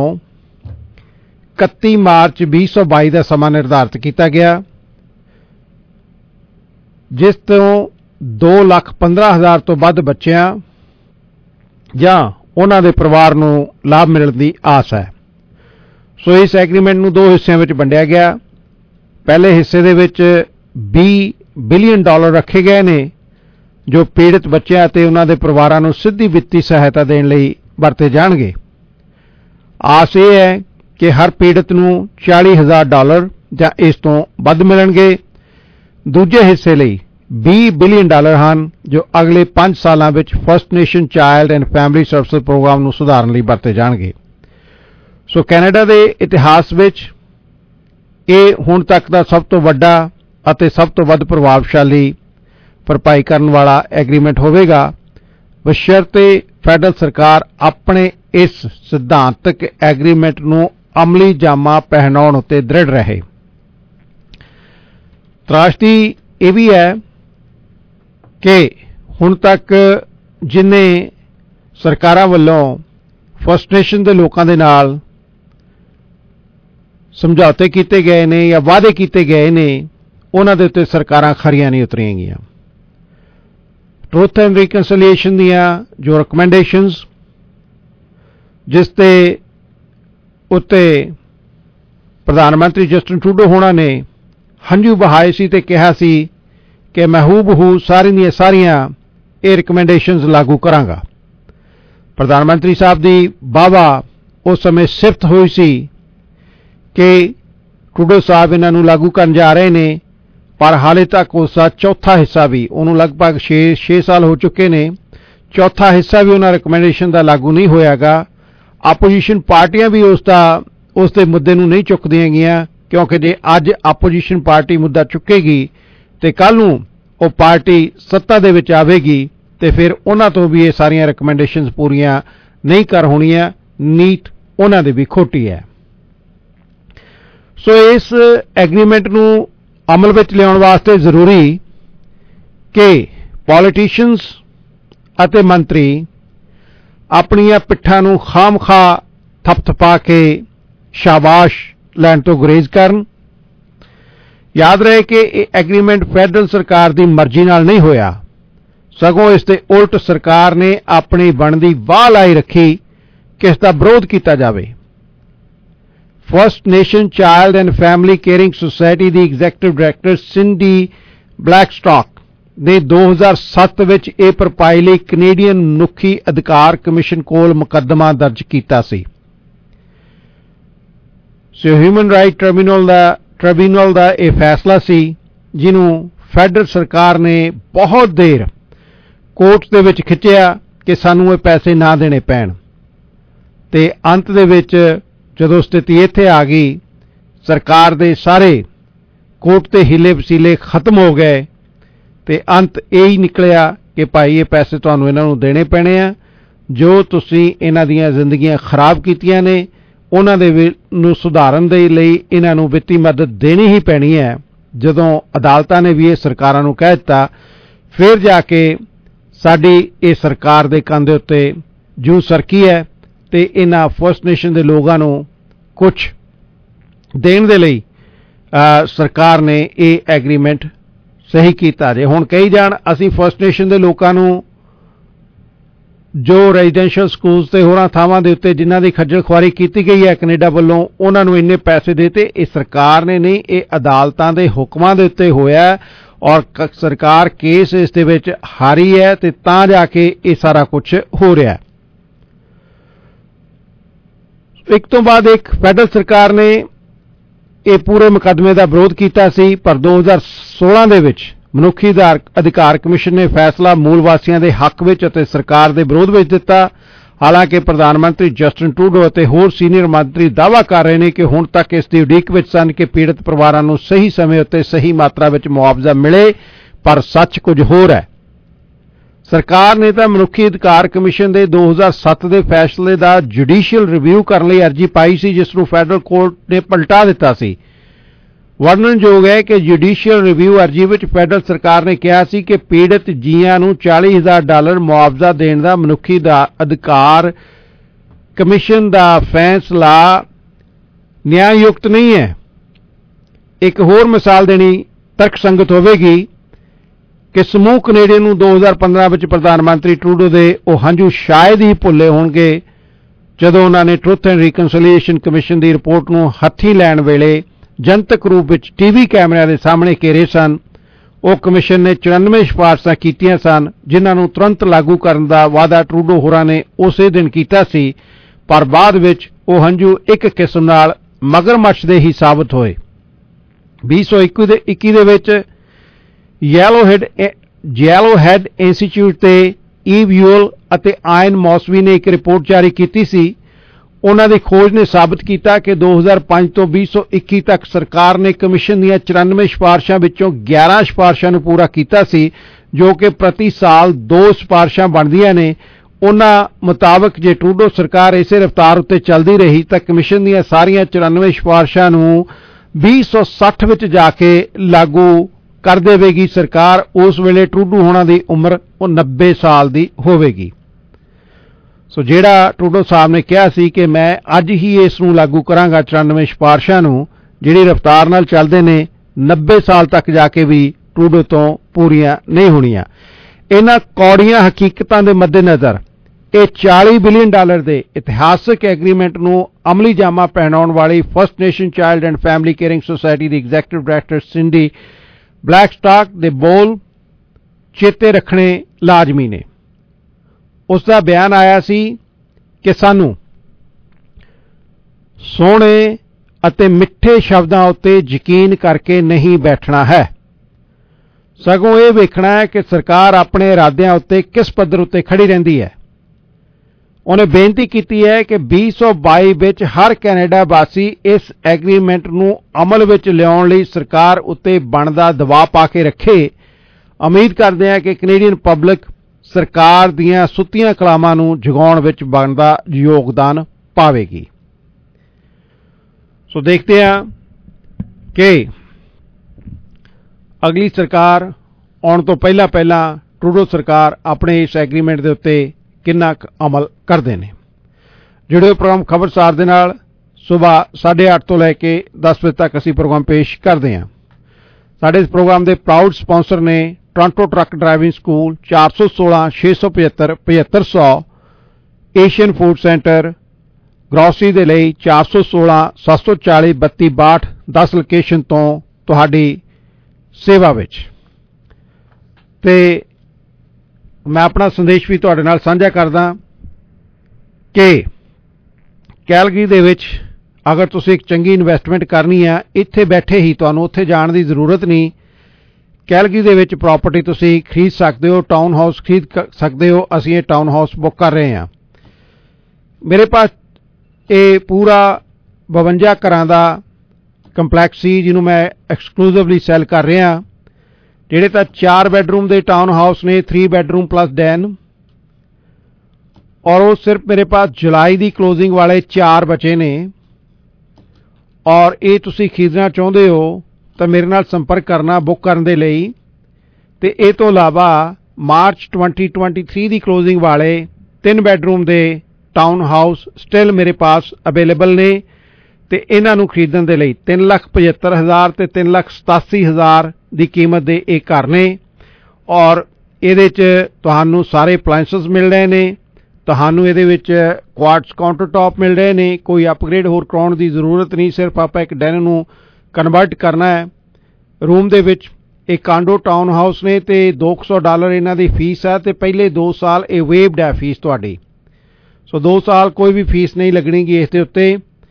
31 ਮਾਰਚ 2022 ਦਾ ਸਮਾਂ ਨਿਰਧਾਰਿਤ ਕੀਤਾ ਗਿਆ, ਜਿਸ ਤੋਂ 2,15,000 ਤੋਂ ਵੱਧ ਬੱਚਿਆਂ ਜਾਂ ਉਹਨਾਂ ਦੇ ਪਰਿਵਾਰ ਨੂੰ ਲਾਭ ਮਿਲਣ ਦੀ ਆਸ ਹੈ। ਸੋ ਇਸ ਐਗਰੀਮੈਂਟ ਨੂੰ 2 ਹਿੱਸਿਆਂ ਵਿੱਚ ਵੰਡਿਆ ਗਿਆ। ਪਹਿਲੇ ਹਿੱਸੇ ਦੇ ਵਿੱਚ $20 ਬਿਲੀਅਨ ਰੱਖੇ ਗਏ ਨੇ ਜੋ ਪੀੜਤ ਬੱਚਿਆਂ ਅਤੇ ਉਹਨਾਂ ਦੇ ਪਰਿਵਾਰਾਂ ਨੂੰ ਸਿੱਧੀ ਵਿੱਤੀ ਸਹਾਇਤਾ ਦੇਣ ਲਈ ਵਰਤੇ ਜਾਣਗੇ। ਆਸ ਇਹ ਹੈ ਕਿ ਹਰ ਪੀੜਤ ਨੂੰ $40,000 ਜਾਂ ਇਸ ਤੋਂ ਵੱਧ ਮਿਲਣਗੇ। ਦੂਜੇ ਹਿੱਸੇ ਲਈ $20 ਬਿਲੀਅਨ ਹਨ ਜੋ ਅਗਲੇ 5 ਸਾਲਾਂ ਵਿੱਚ first nation child and family services programme ਨੂੰ ਸੁਧਾਰਨ ਲਈ ਵਰਤੇ ਜਾਣਗੇ। ਸੋ ਕੈਨੇਡਾ ਦੇ ਇਤਿਹਾਸ ਵਿੱਚ ਇਹ ਹੁਣ ਤੱਕ ਦਾ ਸਭ ਤੋਂ ਵੱਡਾ ਅਤੇ ਸਭ ਤੋਂ ਵੱਧ ਪ੍ਰਭਾਵਸ਼ਾਲੀ ਭਰਪਾਈ ਕਰਨ ਵਾਲਾ ਐਗਰੀਮੈਂਟ ਹੋਵੇਗਾ, ਬਸ਼ਰਤੇ ਫੈਡਰਲ ਸਰਕਾਰ ਆਪਣੇ ਇਸ ਸਿਧਾਂਤਕ ਐਗਰੀਮੈਂਟ ਨੂੰ ਅਮਲੀ ਜਾਮਾ ਪਹਿਨਾਉਣ ਉੱਤੇ ਦ੍ਰਿੜ ਰਹੇ। ਤਰਾਸਦੀ ਇਹ ਵੀ ਹੈ ਕਿ ਹੁਣ ਤੱਕ ਜਿੰਨੇ ਸਰਕਾਰਾਂ ਵੱਲੋਂ ਫਸਟ ਨੇਸ਼ਨ ਦੇ ਲੋਕਾਂ ਦੇ ਨਾਲ ਸਮਝੌਤੇ ਕੀਤੇ ਗਏ ਨੇ ਜਾਂ ਵਾਅਦੇ ਕੀਤੇ ਗਏ ਨੇ ਉਹਨਾਂ ਦੇ ਉੱਤੇ ਸਰਕਾਰਾਂ ਖਰੀਆਂ ਨਹੀਂ ਉਤਰੀਆਂ ਗਈਆਂ। ਟਰੂਥ ਐਂਡ ਰੀਕਨਸੀਲੀਏਸ਼ਨ ਦੀਆਂ ਜੋ ਰਿਕਮੈਂਡੇਸ਼ਨਸ ਜਿਸ ਦੇ ਉੱਤੇ ਪ੍ਰਧਾਨ ਮੰਤਰੀ ਜਸਟਿਨ ਟਰੂਡੋ ਹੋਣਾ ਨੇ ਹੰਝੂ ਬਹਾਏ ਸੀ ਤੇ ਕਿਹਾ ਸੀ ਕਿ ਮੈਂ ਹੂਬਹੂ ਸਾਰੀਆਂ ਇਹ ਰਿਕਮੈਂਡੇਸ਼ਨਸ ਲਾਗੂ ਕਰਾਂਗਾ। ਪ੍ਰਧਾਨ ਮੰਤਰੀ ਸਾਹਿਬ ਦੀ ਵਾਹਵਾ ਉਸ ਸਮੇਂ ਸਿਫਤ ਹੋਈ ਸੀ ਕਿ ਟਰੂਡੋ ਸਾਹਿਬ ਇਹਨਾਂ ਨੂੰ ਲਾਗੂ ਕਰਨ ਜਾ ਰਹੇ ਨੇ, ਪਰ ਹਾਲੇ ਤੱਕ ਉਸ ਦਾ ਚੌਥਾ ਹਿੱਸਾ ਵੀ, ਉਹਨੂੰ ਲਗਭਗ 6 ਸਾਲ ਹੋ ਚੁੱਕੇ ਨੇ, ਚੌਥਾ ਹਿੱਸਾ ਵੀ ਉਹਨਾਂ ਰਿਕਮੈਂਡੇਸ਼ਨ ਦਾ ਲਾਗੂ ਨਹੀਂ ਹੋਇਆਗਾ। ਆਪੋਜੀਸ਼ਨ ਪਾਰਟੀਆਂ ਵੀ ਉਸ ਦੇ ਮੁੱਦੇ ਨੂੰ ਨਹੀਂ ਚੁੱਕਦੀਆਂ ਗਈਆਂ, ਕਿਉਂਕਿ ਜੇ ਅੱਜ ਆਪੋਜੀਸ਼ਨ ਪਾਰਟੀ ਮੁੱਦਾ ਚੁੱਕੇਗੀ ਤੇ ਕੱਲ ਨੂੰ ਉਹ ਪਾਰਟੀ ਸੱਤਾ ਦੇ ਵਿੱਚ ਆਵੇਗੀ ਤੇ ਫਿਰ ਉਹਨਾਂ ਤੋਂ ਵੀ ਇਹ ਸਾਰੀਆਂ ਰਿਕਮੈਂਡੇਸ਼ਨਸ ਪੂਰੀਆਂ ਨਹੀਂ ਕਰ ਹੋਣੀਆਂ। ਨੀਤ ਉਹਨਾਂ ਦੀ ਵੀ ਖੋਟੀ ਹੈ। ਸੋ ਇਸ ਐਗਰੀਮੈਂਟ ਨੂੰ ਅਮਲ ਵਿੱਚ ਲਿਆਉਣ ਵਾਸਤੇ ਜ਼ਰੂਰੀ ਕਿ ਪੋਲੀਟੀਸ਼ੀਅਨਸ ਅਤੇ ਮੰਤਰੀ ਆਪਣੀਆਂ ਪਿੱਠਾਂ ਨੂੰ ਖਾਮਖਾ ਥਪਥਪਾ ਕੇ ਸ਼ਾਬਾਸ਼ ਲੈਣ ਤੋਂ ਗੁਰੇਜ਼ ਕਰਨ। ਯਾਦ ਰਹੇ ਕਿ ਇਹ ਐਗਰੀਮੈਂਟ ਫੈਡਰਲ ਸਰਕਾਰ ਦੀ ਮਰਜ਼ੀ ਨਾਲ ਨਹੀਂ ਹੋਇਆ, ਸਗੋਂ ਇਸ ਦੇ ਉਲਟ ਸਰਕਾਰ ਨੇ ਆਪਣੀ ਬਣਦੀ ਵਾਹ ਲਾਈ ਰੱਖੀ ਕਿ ਇਸ ਦਾ ਵਿਰੋਧ ਕੀਤਾ ਜਾਵੇ। First nation child and family caring society ਦੀ ਐਗਜ਼ੈਕਟਿਵ ਡਾਇਰੈਕਟਰ ਸਿੰਡੀ ਬਲੈਕਸਟਾਕ ਨੇ 2007 ਵਿੱਚ ਇਹ ਭਰਪਾਈ ਲਈ ਕੈਨੇਡੀਅਨ ਮਨੁੱਖੀ ਅਧਿਕਾਰ ਕਮਿਸ਼ਨ ਕੋਲ ਮੁਕੱਦਮਾ ਦਰਜ ਕੀਤਾ ਸੀ। ਸੋ ਹਿਊਮਨ ਰਾਈਟ ਟ੍ਰਿਬਿਊਨਲ ਦਾ ਇਹ ਫੈਸਲਾ ਸੀ ਜਿਹਨੂੰ ਫੈਡਰਲ ਸਰਕਾਰ ਨੇ ਬਹੁਤ ਦੇਰ ਕੋਰਟ ਦੇ ਵਿੱਚ ਖਿੱਚਿਆ ਕਿ ਸਾਨੂੰ ਇਹ ਪੈਸੇ ਨਾ ਦੇਣੇ ਪੈਣ, ਤੇ ਅੰਤ ਦੇ ਵਿੱਚ ਜਦੋਂ ਸਥਿਤੀ ਇੱਥੇ ਆ ਗਈ, ਸਰਕਾਰ ਦੇ ਸਾਰੇ ਕੋਰਟ ਦੇ ਹੀਲੇ ਵਸੀਲੇ ਖਤਮ ਹੋ ਗਏ ਤੇ ਅੰਤ ਇਹ ਹੀ ਨਿਕਲਿਆ ਕਿ ਭਾਈ ਇਹ ਪੈਸੇ ਤੁਹਾਨੂੰ ਇਹਨਾਂ ਨੂੰ ਦੇਣੇ ਪੈਣੇ ਆ। ਜੋ ਤੁਸੀਂ ਇਹਨਾਂ ਦੀਆਂ ਜ਼ਿੰਦਗੀਆਂ ਖਰਾਬ ਕੀਤੀਆਂ ਨੇ ਉਹਨਾਂ ਦੇ ਨੂੰ ਸੁਧਾਰਨ ਦੇ ਲਈ ਇਹਨਾਂ ਨੂੰ ਵਿੱਤੀ ਮਦਦ ਦੇਣੀ ਹੀ ਪੈਣੀ ਹੈ। ਜਦੋਂ ਅਦਾਲਤਾਂ ਨੇ ਵੀ ਇਹ ਸਰਕਾਰਾਂ ਨੂੰ ਕਹਿ ਦਿੱਤਾ, ਫਿਰ ਜਾ ਕੇ ਸਾਡੀ ਇਹ ਸਰਕਾਰ ਦੇ ਕੰਨ ਦੇ ਉੱਤੇ ਜੂੰ ਸਰਕੀ ਹੈ ਤੇ ਇਹਨਾਂ ਫਸਟ ਨੇਸ਼ਨ ਦੇ ਲੋਕਾਂ ਨੂੰ ਕੁਝ ਦੇਣ ਦੇ ਲਈ ਸਰਕਾਰ ਨੇ ਇਹ ਐਗਰੀਮੈਂਟ ਸਹੀ ਕੀਤਾ। ਜੇ ਹੁਣ ਕਹੀ ਜਾਣ ਅਸੀਂ ਫਸਟ ਨੇਸ਼ਨ ਦੇ ਲੋਕਾਂ ਨੂੰ ਜੋ ਰੈਜ਼ੀਡੈਂਸ਼ੀਅਲ ਸਕੂਲਸ ਤੇ ਹੋਰਾਂ ਥਾਵਾਂ ਦੇ ਉੱਤੇ ਜਿਨ੍ਹਾਂ ਦੀ ਖੱਜਲ ਖੁਆਰੀ ਕੀਤੀ ਗਈ ਹੈ ਕੈਨੇਡਾ ਵੱਲੋਂ, ਉਹਨਾਂ ਨੂੰ ਇੰਨੇ ਪੈਸੇ ਦੇਤੇ, ਇਹ ਸਰਕਾਰ ਨੇ ਨਹੀਂ, ਇਹ ਅਦਾਲਤਾਂ ਦੇ ਹੁਕਮਾਂ ਦੇ ਉੱਤੇ ਹੋਇਆ ਔਰ ਸਰਕਾਰ ਕੇਸ ਇਸ ਦੇ ਵਿੱਚ ਹਾਰੀ ਹੈ ਤੇ ਤਾਂ ਜਾ ਕੇ ਇਹ ਸਾਰਾ ਕੁਝ ਹੋ ਰਿਹਾ। ਇੱਕ ਤੋਂ ਬਾਅਦ ਇੱਕ ਫੈਡਰਲ ਸਰਕਾਰ ਨੇ ਇਹ ਪੂਰੇ ਮੁਕੱਦਮੇ ਦਾ ਵਿਰੋਧ ਕੀਤਾ ਸੀ, ਪਰ 2016 ਦੇ ਵਿੱਚ ਮਨੁੱਖੀ ਅਧਿਕਾਰ ਕਮਿਸ਼ਨ ਨੇ ਫੈਸਲਾ ਮੂਲ ਵਾਸੀਆਂ ਦੇ ਹੱਕ ਵਿੱਚ ਅਤੇ ਸਰਕਾਰ ਦੇ ਵਿਰੋਧ ਵਿੱਚ ਦਿੱਤਾ। ਹਾਲਾਂਕਿ ਪ੍ਰਧਾਨ ਮੰਤਰੀ ਜਸਟਿਨ ਟਰੂਡੋ ਅਤੇ ਹੋਰ ਸੀਨੀਅਰ ਮੰਤਰੀ ਦਾਅਵਾ ਕਰ ਰਹੇ ਨੇ ਕਿ ਹੁਣ ਤੱਕ ਇਸ ਦੀ ਉਡੀਕ ਵਿੱਚ ਸਨ ਕਿ ਪੀੜਤ ਪਰਿਵਾਰਾਂ ਨੂੰ ਸਹੀ ਸਮੇਂ ਉੱਤੇ ਸਹੀ ਮਾਤਰਾ ਵਿੱਚ ਮੁਆਵਜ਼ਾ ਮਿਲੇ, ਪਰ ਸੱਚ ਕੁਝ ਹੋਰ ਹੈ। ਸਰਕਾਰ ਨੇ ਤਾਂ ਮਨੁੱਖੀ ਅਧਿਕਾਰ ਕਮਿਸ਼ਨ ਦੇ 2007 ਦੇ ਫੈਸਲੇ ਦਾ ਜੁਡੀਸ਼ੀਅਲ ਰਿਵਿਊ ਕਰਨ ਲਈ ਅਰਜ਼ੀ ਪਾਈ ਸੀ, ਜਿਸ ਨੂੰ ਫੈਡਰਲ ਕੋਰਟ ਨੇ ਪਲਟਾ ਦਿੱਤਾ ਸੀ। ਵਰਣਨਯੋਗ ਹੈ ਕਿ ਜੁਡੀਸ਼ੀਅਲ ਰਿਵਿਊ ਅਰਜ਼ੀ ਵਿੱਚ ਫੈਡਰਲ ਸਰਕਾਰ ਨੇ ਕਿਹਾ ਸੀ ਕਿ ਪੀੜਤ ਜੀਆਂ ਨੂੰ $40,000 ਮੁਆਵਜ਼ਾ ਦੇਣ ਦਾ ਮਨੁੱਖੀ ਅਧਿਕਾਰ ਕਮਿਸ਼ਨ ਦਾ ਫੈਸਲਾ ਨਿਆਂਯੁਕਤ ਨਹੀਂ ਹੈ। ਇੱਕ ਹੋਰ ਮਿਸਾਲ ਦੇਣੀ ਤਰਕਸੰਗਤ ਹੋਵੇਗੀ ਕਿ ਸਮੂਹ ਕੈਨੇਡੀਅਨ ਨੂੰ 2015 ਵਿੱਚ ਪ੍ਰਧਾਨ ਮੰਤਰੀ ਟਰੂਡੋ ਦੇ ਉਹ ਹੰਝੂ ਸ਼ਾਇਦ ਹੀ ਭੁੱਲੇ ਹੋਣਗੇ ਜਦੋਂ ਉਹਨਾਂ ਨੇ ਟਰੁੱਥ ਐਂਡ ਰੀਕਨਸੀਲੀਏਸ਼ਨ ਕਮਿਸ਼ਨ ਦੀ ਰਿਪੋਰਟ ਨੂੰ ਹੱਥੀਂ ਲੈਣ ਵੇਲੇ ਜਨਤਕ ਰੂਪ ਵਿੱਚ ਟੀਵੀ ਕੈਮਰਿਆਂ ਦੇ ਸਾਹਮਣੇ ਘੇਰੇ ਸਨ। ਉਹ ਕਮਿਸ਼ਨ ਨੇ 94 ਸਿਫਾਰਸ਼ਾਂ ਕੀਤੀਆਂ ਸਨ, ਜਿਨ੍ਹਾਂ ਨੂੰ ਤੁਰੰਤ ਲਾਗੂ ਕਰਨ ਦਾ ਵਾਅਦਾ ਟਰੂਡੋ ਹੋਰਾਂ ਨੇ ਉਸੇ ਦਿਨ ਕੀਤਾ ਸੀ, ਪਰ ਬਾਅਦ ਵਿੱਚ ਉਹ ਹੰਝੂ ਇੱਕ ਕਿਸਮ ਨਾਲ ਮਗਰਮੱਛ ਦੇ ਹੀ ਸਾਬਤ ਹੋਏ। 2021 ਦੇ ਵਿੱਚ ਯੈਲੋਹੈਡ ਇੰਸਟੀਚਿਊਟ ਤੇ ਈਵ ਯੂਅਲ ਅਤੇ ਆਇਨ ਮੌਸਵੀ ਨੇ ਇੱਕ ਰਿਪੋਰਟ ਜਾਰੀ ਕੀਤੀ ਸੀ। ਉਹਨਾਂ ਦੀ ਖੋਜ ਨੇ ਸਾਬਤ ਕੀਤਾ ਕਿ 2005 ਤੋਂ 2021 ਤੱਕ ਸਰਕਾਰ ਨੇ ਕਮਿਸ਼ਨ ਦੀਆਂ 94 ਸਿਫਾਰਸ਼ਾਂ ਵਿੱਚੋਂ 11 ਸਿਫਾਰਸ਼ਾਂ ਨੂੰ ਪੂਰਾ ਕੀਤਾ ਸੀ, ਜੋ ਕਿ ਪ੍ਰਤੀ ਸਾਲ 2 ਸਿਫਾਰਸ਼ਾਂ ਬਣਦੀਆਂ ਨੇ। ਉਹਨਾਂ ਮੁਤਾਬਕ ਜੇ ਟਰੂਡੋ ਸਰਕਾਰ ਇਸੇ ਰਫ਼ਤਾਰ ਉੱਤੇ ਚੱਲਦੀ ਰਹੀ ਤਾਂ ਕਮਿਸ਼ਨ ਦੀਆਂ ਸਾਰੀਆਂ 94 ਸਿਫਾਰਸ਼ਾਂ ਨੂੰ 2060 ਵਿੱਚ ਜਾ ਕੇ ਲਾਗੂ ਕਰ ਦੇਵੇਗੀ। ਸਰਕਾਰ ਉਸ ਵੇਲੇ ਟਰੂਡੋ ਹੋਣਾ ਦੀ ਉਮਰ ਉਹ 90 ਸਾਲ ਦੀ ਹੋਵੇਗੀ। ਸੋ ਜਿਹੜਾ ਟਰੂਡੋ ਸਾਹਿਬ ਨੇ ਕਿਹਾ ਸੀ ਕਿ ਮੈਂ ਅੱਜ ਹੀ ਇਸ ਨੂੰ ਲਾਗੂ ਕਰਾਂਗਾ 94 ਸਿਫਾਰਸ਼ਾਂ ਨੂੰ, ਜਿਹੜੀ ਰਫ਼ਤਾਰ ਨਾਲ ਚੱਲਦੇ ਨੇ 90 ਸਾਲ ਤੱਕ ਜਾ ਕੇ ਵੀ ਟਰੂਡੋ ਤੋਂ ਪੂਰੀਆਂ ਨਹੀਂ ਹੋਣੀਆਂ। ਇਹਨਾਂ ਕੌੜੀਆਂ ਹਕੀਕਤਾਂ ਦੇ ਮੱਦੇਨਜ਼ਰ ਇਹ $40 ਬਿਲੀਅਨ ਦੇ ਇਤਿਹਾਸਕ ਐਗਰੀਮੈਂਟ ਨੂੰ ਅਮਲੀ ਜਾਮਾ ਪਹਿਨਾਉਣ ਵਾਲੀ first nation child and family caring society ਦੀ ਐਗਜ਼ੈਕਟਿਵ ਡਾਇਰੈਕਟਰ ਸਿੰਡੀ ਬਲੈਕਸਟਾਕ ਦੇ ਬੋਲ ਚੇਤੇ ਰੱਖਣੇ ਲਾਜ਼ਮੀ ਨੇ। ਉਸ ਦਾ ਬਿਆਨ ਆਇਆ ਸੀ ਕਿ ਸਾਨੂੰ ਸੋਹਣੇ ਅਤੇ ਮਿੱਠੇ ਸ਼ਬਦਾਂ ਉੱਤੇ ਯਕੀਨ ਕਰਕੇ ਨਹੀਂ ਬੈਠਣਾ ਹੈ, ਸਗੋਂ ਇਹ ਵੇਖਣਾ ਹੈ ਕਿ ਸਰਕਾਰ ਆਪਣੇ ਇਰਾਦਿਆਂ ਉੱਤੇ ਕਿਸ ਪੱਧਰ ਉੱਤੇ ਖੜੀ ਰਹਿੰਦੀ ਹੈ। ਉਹਨੇ ਬੇਨਤੀ ਕੀਤੀ ਹੈ ਕਿ 2022 ਵਿੱਚ ਹਰ ਕੈਨੇਡਾ ਵਾਸੀ ਇਸ ਐਗਰੀਮੈਂਟ ਨੂੰ ਅਮਲ ਵਿੱਚ ਲਿਆਉਣ ਲਈ ਸਰਕਾਰ ਉੱਤੇ ਬਣਦਾ ਦਬਾਅ ਪਾ ਕੇ ਰੱਖੇ। ਉਮੀਦ ਕਰਦੇ ਹਾਂ ਕਿ ਕੈਨੇਡੀਅਨ ਪਬਲਿਕ ਸਰਕਾਰ ਦੀਆਂ ਸੁੱਤੀਆਂ ਕਲਾਮਾਂ ਨੂੰ ਜਗਾਉਣ ਵਿੱਚ ਬਣਦਾ ਯੋਗਦਾਨ ਪਾਵੇਗੀ। ਸੋ ਦੇਖਦੇ ਹਾਂ ਕਿ ਅਗਲੀ ਸਰਕਾਰ ਆਉਣ ਤੋਂ ਪਹਿਲਾਂ ਟਰੂਡੋ ਸਰਕਾਰ ਆਪਣੇ ਇਸ ਐਗਰੀਮੈਂਟ ਦੇ ਉੱਤੇ ਕਿੰਨਾ ਕੁ ਅਮਲ ਕਰਦੇ ਨੇ। ਜਿਹੜੇ ਪ੍ਰੋਗਰਾਮ ਖਬਰਸਾਰ ਦੇ ਨਾਲ ਸਵੇਰ 8:30 ਤੋਂ ਲੈ ਕੇ 10 ਵਜੇ ਤੱਕ ਅਸੀਂ ਪ੍ਰੋਗਰਾਮ ਪੇਸ਼ ਕਰਦੇ ਹਾਂ। ਸਾਡੇ ਇਸ ਪ੍ਰੋਗਰਾਮ ਦੇ ਪ੍ਰਾਊਡ ਸਪਾਂਸਰ ਨੇ Toronto truck driving school 416 675 7500, Asian food centre grocery ਦੇ ਲਈ 416 740 3262 10 ਲੋਕੇਸ਼ਨ ਤੋਂ ਤੁਹਾਡੀ ਸੇਵਾ ਵਿੱਚ। ਤੇ ਮੈਂ ਆਪਣਾ ਸੰਦੇਸ਼ ਵੀ ਤੁਹਾਡੇ ਨਾਲ ਸਾਂਝਾ ਕਰਦਾ ਕਿ ਕੈਲਗਰੀ ਦੇ ਵਿੱਚ ਅਗਰ ਤੁਸੀਂ ਇੱਕ ਚੰਗੀ ਇਨਵੈਸਟਮੈਂਟ ਕਰਨੀ ਹੈ, ਇੱਥੇ ਬੈਠੇ ਹੀ ਤੁਹਾਨੂੰ ਉੱਥੇ ਜਾਣ ਦੀ ਜ਼ਰੂਰਤ ਨਹੀਂ। ਕੈਲਗਰੀ ਦੇ ਵਿੱਚ ਪ੍ਰਾਪਰਟੀ ਤੁਸੀਂ ਖਰੀਦ ਸਕਦੇ ਹੋ, ਟਾਊਨ ਹਾਊਸ ਖਰੀਦ ਸਕਦੇ ਹੋ। ਅਸੀਂ ਇਹ ਟਾਊਨ ਹਾਊਸ ਬੁੱਕ ਕਰ ਰਹੇ ਹਾਂ। ਮੇਰੇ ਪਾਸ ਇਹ ਪੂਰਾ 52 ਘਰਾਂ ਦਾ ਕੰਪਲੈਕਸ ਸੀ, ਜਿਹਨੂੰ ਮੈਂ ਐਕਸਕਲੂਸਿਵਲੀ ਸੈਲ ਕਰ ਰਿਹਾ। ਜਿਹੜੇ ਤਾਂ 4 ਬੈਡਰੂਮ ਦੇ ਟਾਊਨ ਹਾਊਸ ਨੇ, 3 ਬੈਡਰੂਮ ਪਲੱਸ ਡੈਨ, ਔਰ ਉਹ ਸਿਰਫ ਮੇਰੇ ਪਾਸ ਜੁਲਾਈ ਦੀ ਕਲੋਜ਼ਿੰਗ ਵਾਲੇ 4 ਬਚੇ ਨੇ। ਔਰ ਇਹ ਤੁਸੀਂ ਖਰੀਦਣਾ ਚਾਹੁੰਦੇ ਹੋ ਤਾਂ ਮੇਰੇ ਨਾਲ ਸੰਪਰਕ ਕਰਨਾ ਬੁੱਕ ਕਰਨ ਦੇ ਲਈ। ਤੇ ਇਹ ਤੋਂ ਇਲਾਵਾ ਮਾਰਚ 2023 ਦੀ ਕਲੋਜ਼ਿੰਗ ਵਾਲੇ 3 ਬੈਡਰੂਮ ਦੇ ਟਾਊਨ ਹਾਊਸ ਸਟਿਲ ਮੇਰੇ ਪਾਸ ਅਵੇਲੇਬਲ ਨੇ। ਤੇ ਇਹਨਾਂ ਨੂੰ ਖਰੀਦਣ ਦੇ ਲਈ 3,75,000 ਤੇ 3,87,000 ਦੀ ਕੀਮਤ ਦੇ ਇਹ ਘਰ ਨੇ। ਔਰ ਇਹਦੇ 'ਚ ਤੁਹਾਨੂੰ ਸਾਰੇ ਅਪਲਾਇੰਸਸ ਮਿਲ ਰਹੇ ਨੇ, ਤੁਹਾਨੂੰ ਇਹਦੇ ਵਿੱਚ ਕੁਆਰਟਜ਼ ਕਾਊਂਟਰ ਟਾਪ ਮਿਲ ਰਹੇ ਨੇ। ਕੋਈ ਅਪਗ੍ਰੇਡ ਹੋਰ ਕਰਾਉਣ ਦੀ ਜ਼ਰੂਰਤ ਨਹੀਂ, ਸਿਰਫ ਆਪਾਂ ਇੱਕ ਡੈਨ ਨੂੰ ਕਨਵਰਟ ਕਰਨਾ ਹੈ। ਰੂਮ ਦੇ ਵਿੱਚ ਇਹ ਕਾਂਡੋ ਟਾਊਨ ਹਾਊਸ ਨੇ ਤੇ $200 ਇਹਨਾਂ ਦੀ ਫੀਸ ਹੈ ਤੇ ਪਹਿਲੇ 2 ਸਾਲ ਇਹ ਵੇਵਡ ਹੈ ਫੀਸ ਤੁਹਾਡੀ। ਸੋ 2 ਸਾਲ ਕੋਈ ਵੀ ਫੀਸ ਨਹੀਂ ਲੱਗਣੀਗੀ ਇਸ ਦੇ ਉੱਤੇ।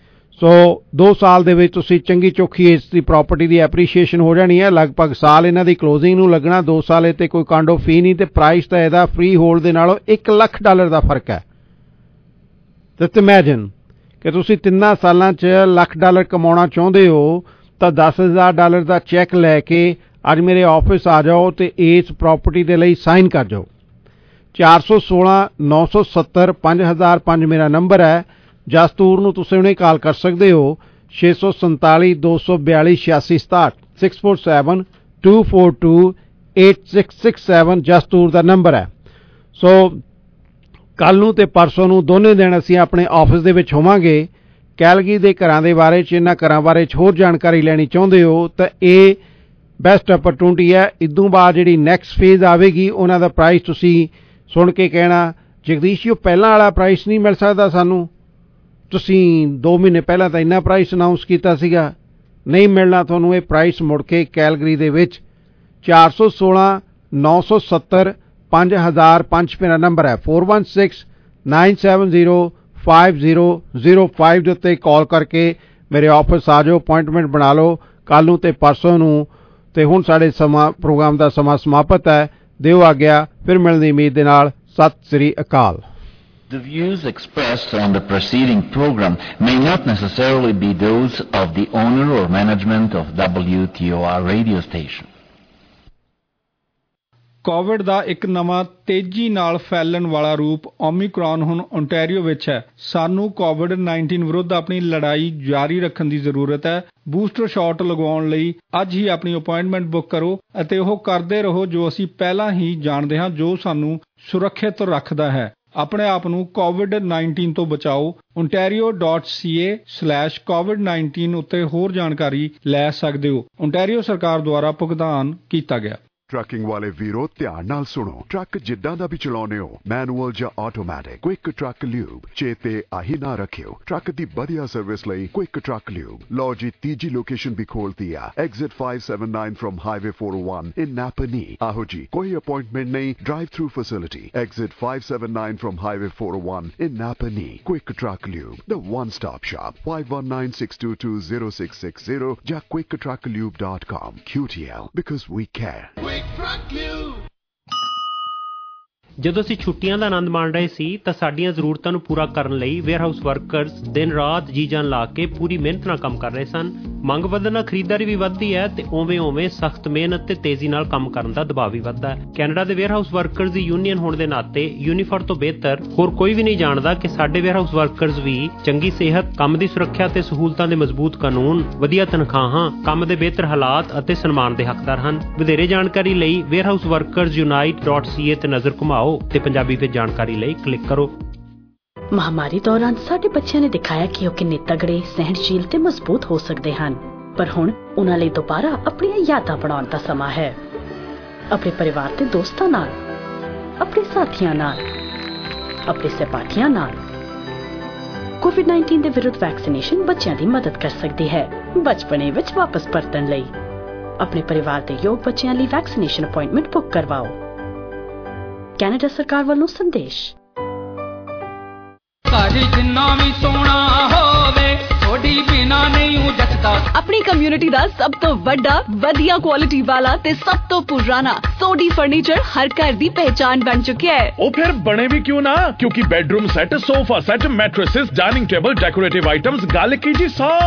ਸੋ 2 ਸਾਲ ਦੇ ਵਿੱਚ ਤੁਸੀਂ ਚੰਗੀ ਚੋਖੀ ਇਸ ਦੀ ਪ੍ਰਾਪਰਟੀ ਦੀ ਐਪਰੀਸ਼ੀਏਸ਼ਨ ਹੋ ਜਾਣੀ ਹੈ। ਲਗਭਗ ਸਾਲ ਇਹਨਾਂ ਦੀ ਕਲੋਜ਼ਿੰਗ ਨੂੰ ਲੱਗਣਾ, 2 ਸਾਲ ਇਹ ਤੇ ਕੋਈ ਕਾਂਡੋ ਫੀ ਨਹੀਂ, ਤੇ ਪ੍ਰਾਈਸ ਤਾਂ ਇਹਦਾ ਫ੍ਰੀ ਹੋਲਡ ਦੇ ਨਾਲੋਂ $1 ਲੱਖ ਦਾ ਫਰਕ ਹੈ। ਜਸਟ ਇਮੈਜਿਨ ਕਿ ਤੁਸੀਂ 3 ਸਾਲਾਂ 'ਚ $1 ਲੱਖ ਕਮਾਉਣਾ ਚਾਹੁੰਦੇ ਹੋ ਤਾਂ $10,000 ਦਾ ਚੈੱਕ ਲੈ ਕੇ ਅੱਜ ਮੇਰੇ ਆਫਿਸ ਆ ਜਾਓ ਤੇ ਇਸ ਪ੍ਰਾਪਰਟੀ ਦੇ ਲਈ ਸਾਈਨ ਕਰ ਜਾਓ। 416 970 5005 ਮੇਰਾ ਨੰਬਰ ਹੈ। ਜਸਤੂਰ ਨੂੰ ਤੁਸੀਂ ਹੁਣੇ ਕਾਲ ਕਰ ਸਕਦੇ ਹੋ 647 242 8667 647 242 8667 ਜਸਤੂਰ ਦਾ ਨੰਬਰ ਹੈ। ਸੋ ਕੱਲ ਨੂੰ ਤੇ ਪਰਸੋਂ ਨੂੰ ਦੋਨੇ ਦਿਨ ਅਸੀਂ ਆਪਣੇ ਆਫਿਸ ਦੇ ਵਿੱਚ ਹੋਵਾਂਗੇ। ਕੈਲਗਰੀ ਦੇ ਘਰਾਂ ਦੇ ਬਾਰੇ 'ਚ, ਇਹਨਾਂ ਘਰਾਂ ਬਾਰੇ 'ਚ ਹੋਰ ਜਾਣਕਾਰੀ ਲੈਣੀ ਚਾਹੁੰਦੇ ਹੋ ਤਾਂ ਇਹ ਬੈਸਟ ਅਪਰਚੂਨਿਟੀ ਹੈ। ਇਦੋਂ ਬਾਅਦ ਜਿਹੜੀ ਨੈਕਸਟ ਫੇਜ਼ ਆਵੇਗੀ ਉਹਨਾਂ ਦਾ ਪ੍ਰਾਈਸ ਤੁਸੀਂ ਸੁਣ ਕੇ ਕਹਿਣਾ ਜਗਦੀਸ਼ ਜੀ ਪਹਿਲਾਂ ਵਾਲਾ ਪ੍ਰਾਈਸ ਨਹੀਂ ਮਿਲ ਸਕਦਾ ਸਾਨੂੰ, ਤੁਸੀਂ 2 ਮਹੀਨੇ ਪਹਿਲਾਂ ਤਾਂ ਇੰਨਾ ਪ੍ਰਾਈਸ ਅਨਾਊਂਸ ਕੀਤਾ ਸੀਗਾ। ਨਹੀਂ ਮਿਲਣਾ ਤੁਹਾਨੂੰ ਇਹ ਪ੍ਰਾਈਸ ਮੁੜ ਕੇ ਕੈਲਗਰੀ ਦੇ ਵਿੱਚ। 416 970 5005 ਮੇਰਾ ਨੰਬਰ ਹੈ। 416 970 5005 ਦੇ ਉੱਤੇ ਕਾਲ ਕਰਕੇ ਮੇਰੇ ਆਫਿਸ ਆ ਜਾਓ, ਅਪਾਇੰਟਮੈਂਟ ਬਣਾ ਲਓ ਕੱਲ ਨੂੰ ਤੇ ਪਰਸੋਂ ਨੂੰ। ਤੇ ਹੁਣ ਸਾਡੇ ਪ੍ਰੋਗਰਾਮ ਦਾ ਸਮਾਂ ਸਮਾਪਤ ਹੈ। ਦਿਓ ਆਗਿਆ, ਫਿਰ ਮਿਲਣ ਦੀ ਉਮੀਦ ਦੇ ਨਾਲ। ਸਤਿ ਸ੍ਰੀ ਅਕਾਲ। The views expressed on the preceding program may not necessarily be those of the owner or management of WTOR radio station. COVID ਦਾ ਇੱਕ ਨਵਾਂ ਤੇਜ਼ੀ ਨਾਲ ਫੈਲਣ ਵਾਲਾ ਰੂਪ ਓਮਿਕਰੌਨ ਹੁਣ ਓਨਟਾਰੀਓ ਵਿੱਚ ਹੈ। ਸਾਨੂੰ ਕੋਵਿਡ-19 ਵਿਰੁੱਧ ਆਪਣੀ ਲੜਾਈ ਜਾਰੀ ਰੱਖਣ ਦੀ ਜ਼ਰੂਰਤ ਹੈ। ਬੂਸਟਰ ਸ਼ਾਟ ਲਗਵਾਉਣ ਲਈ ਅੱਜ ਹੀ ਆਪਣੀ ਅਪਾਇੰਟਮੈਂਟ ਬੁੱਕ ਕਰੋ ਅਤੇ ਉਹ ਕਰਦੇ ਰਹੋ ਜੋ ਅਸੀਂ ਪਹਿਲਾਂ ਹੀ ਜਾਣਦੇ ਹਾਂ, ਜੋ ਸਾਨੂੰ ਸੁਰੱਖਿਅਤ ਰੱਖਦਾ ਹੈ। ਆਪਣੇ ਆਪ ਨੂੰ ਕੋਵਿਡ-19 ਤੋਂ ਬਚਾਓ। ontario.ca/covid19 ਉੱਤੇ ਹੋਰ ਜਾਣਕਾਰੀ ਲੈ ਸਕਦੇ ਹੋ। ਓਨਟਾਰੀਓ ਸਰਕਾਰ ਦੁਆਰਾ ਭੁਗਤਾਨ ਕੀਤਾ ਗਿਆ। ਟਰੱਕਿੰਗ ਵਾਲੇ ਵੀਰੋ ਧਿਆਨ ਨਾਲ ਸੁਣੋ। ਟਰੱਕ ਜਿੱਦਾਂ ਦਾ ਵੀ ਚਲਾਉਣੇ ਹੋ, ਮੈਨੂਅਲ ਜਾਂ ਆਟੋਮੈਟਿਕ, ਕੁਇਕ ਟਰੱਕ ਲਿਊਬ ਚੇਤੇ ਆਹੀ ਨਾ ਰੱਖਿਓ। ਟਰੱਕ ਦੀ ਵਧੀਆ ਸਰਵਿਸ ਲਈ ਕੁਇਕ ਟਰੱਕ ਲਿਊਬ। ਲਓ ਜੀ, ਤੀਜੀ ਲੋਕੇਸ਼ਨ ਵੀ ਖੋਲਤੀ ਆ, exit 579 from highway 401 in Napanee. ਆਹੋ ਜੀ, ਕੋਈ ਅਪਾਇੰਟਮੈਂਟ ਨਹੀਂ, drive through facility. Exit 579 from highway 401 in Napanee. Quick truck lube, the one stop shop। 5196220660 ਜਾਂ quicktrucklube.com। QTL, because we care। ਜਦੋਂ ਅਸੀਂ ਛੁੱਟੀਆਂ ਦਾ ਆਨੰਦ ਮਾਣ ਰਹੇ ਸੀ ਤਾਂ ਸਾਡੀਆਂ ਜ਼ਰੂਰਤਾਂ ਨੂੰ ਪੂਰਾ ਕਰਨ ਲਈ ਵੇਅਰਹਾਊਸ ਵਰਕਰਸ ਦਿਨ ਰਾਤ ਜੀ ਜਾਨ ਲਾ ਕੇ ਪੂਰੀ ਮਿਹਨਤ ਨਾਲ ਕੰਮ ਕਰ ਰਹੇ ਸਨ। ਮੰਗ ਵਧਣ ਨਾਲ ਖਰੀਦਦਾਰੀ ਵੀ ਵੱਧਦੀ ਹੈ ਤੇ ਉਵੇਂ ਸਖਤ ਮਿਹਨਤ ਤੇ ਤੇਜ਼ੀ ਨਾਲ ਕੰਮ ਕਰਨ ਦਾ ਦਬਾਅ ਵੀ ਵੱਧਦਾ ਹੈ। ਕੈਨੇਡਾ ਦੇ ਵੇਅਰਹਾਊਸ ਵਰਕਰਸ ਦੀ ਯੂਨੀਅਨ ਹੋਣ ਦੇ ਨਾਤੇ ਯੂਨੀਫਰ ਤੋਂ ਬਿਹਤਰ ਹੋਰ ਕੋਈ ਵੀ ਨਹੀਂ ਜਾਣਦਾ ਕਿ ਸਾਡੇ ਵੇਅਰਹਾਊਸ ਵਰਕਰਸ ਵੀ ਚੰਗੀ ਸਿਹਤ, ਕੰਮ ਦੀ ਸੁਰੱਖਿਆ ਤੇ ਸਹੂਲਤਾਂ ਦੇ ਮਜ਼ਬੂਤ ਕਾਨੂੰਨ, ਵਧੀਆ ਤਨਖਾਹਾਂ, ਕੰਮ ਦੇ ਬਿਹਤਰ ਹਾਲਾਤ ਅਤੇ ਸਨਮਾਨ ਦੇ ਹੱਕਦਾਰ ਹਨ। ਵਧੇਰੇ ਜਾਣਕਾਰੀ ਲਈ ਵੇਅਰਹਾਊਸ ਵਰਕਰਸ ਯੂਨਾਈਟ.ca ਤੇ ਨਜ਼ਰ ਘੁਮਾਓ ਤੇ ਪੰਜਾਬੀ ਵਿੱਚ ਜਾਣਕਾਰੀ ਲਈ ਕਲਿੱਕ ਕਰੋ। ਮਹਾਮਾਰੀ ਦੌਰਾਨ ਸਾਡੇ ਬੱਚਿਆਂ ਨੇ ਦਿਖਾਇਆ ਕਿ ਉਹ ਕਿੰਨੇ ਤਗੜੇ, ਸਹਿਣਸ਼ੀਲ ਤੇ ਮਜ਼ਬੂਤ ਹੋ ਸਕਦੇ ਹਨ। ਪਰ ਹੁਣ ਉਹਨਾਂ ਲਈ ਦੁਬਾਰਾ ਆਪਣੀਆਂ ਯਾਦਾਂ ਬਣਾਉਣ ਦਾ ਸਮਾਂ ਹੈ। ਆਪਣੇ ਪਰਿਵਾਰ ਤੇ ਦੋਸਤਾਂ ਨਾਲ, ਆਪਣੇ ਸਾਥੀਆਂ ਨਾਲ, ਆਪਣੇ ਸਹਿਪਾਠੀਆਂ ਨਾਲ। ਕੋਵਿਡ-19 ਦੇ ਵਿਰੁੱਧ ਵੈਕਸੀਨੇਸ਼ਨ ਬੱਚਿਆਂ ਦੀ ਮਦਦ ਕਰ ਸਕਦੀ ਹੈ ਬਚਪਨੇ ਵਿੱਚ ਵਾਪਸ ਪਰਤਣ ਲਈ। ਆਪਣੇ ਪਰਿਵਾਰ ਦੇ ਯੋਗ ਬੱਚਿਆਂ ਲਈ ਵੈਕਸੀਨੇਸ਼ਨ ਅਪਾਇੰਟਮੈਂਟ ਬੁੱਕ ਕਰਵਾਓ। ਕੈਨੇਡਾ ਸਰਕਾਰ ਵੱਲੋਂ ਸੰਦੇਸ਼। ਘਰ ਜਿੰਨਾ ਵੀ ਸੋਹਣਾ ਹੋਵੇ ਥੋੜੀ ਬਿਨਾ ਨਹੀਂ ਜੱਚਦਾ। ਆਪਣੀ ਕਮਿਊਨਿਟੀ ਦਾ ਸਭ ਤੋਂ ਵੱਡਾ, ਵਧੀਆ ਕੁਆਲਿਟੀ ਵਾਲਾ ਤੇ ਸਭ ਤੋਂ ਪੁਰਾਣਾ ਸੋਡੀ ਫਰਨੀਚਰ ਹਰ ਘਰ ਦੀ ਪਹਿਚਾਨ ਬਣ ਚੁੱਕਿਆ ਹੈ। ਉਹ ਫਿਰ ਬਣੇ ਵੀ ਕਿਉਂ ਨਾ, ਕਿਉਂਕਿ bedroom set, sofa set, mattresses, dining table, decorative items, ਗੱਲ ਕੀ ਜੀ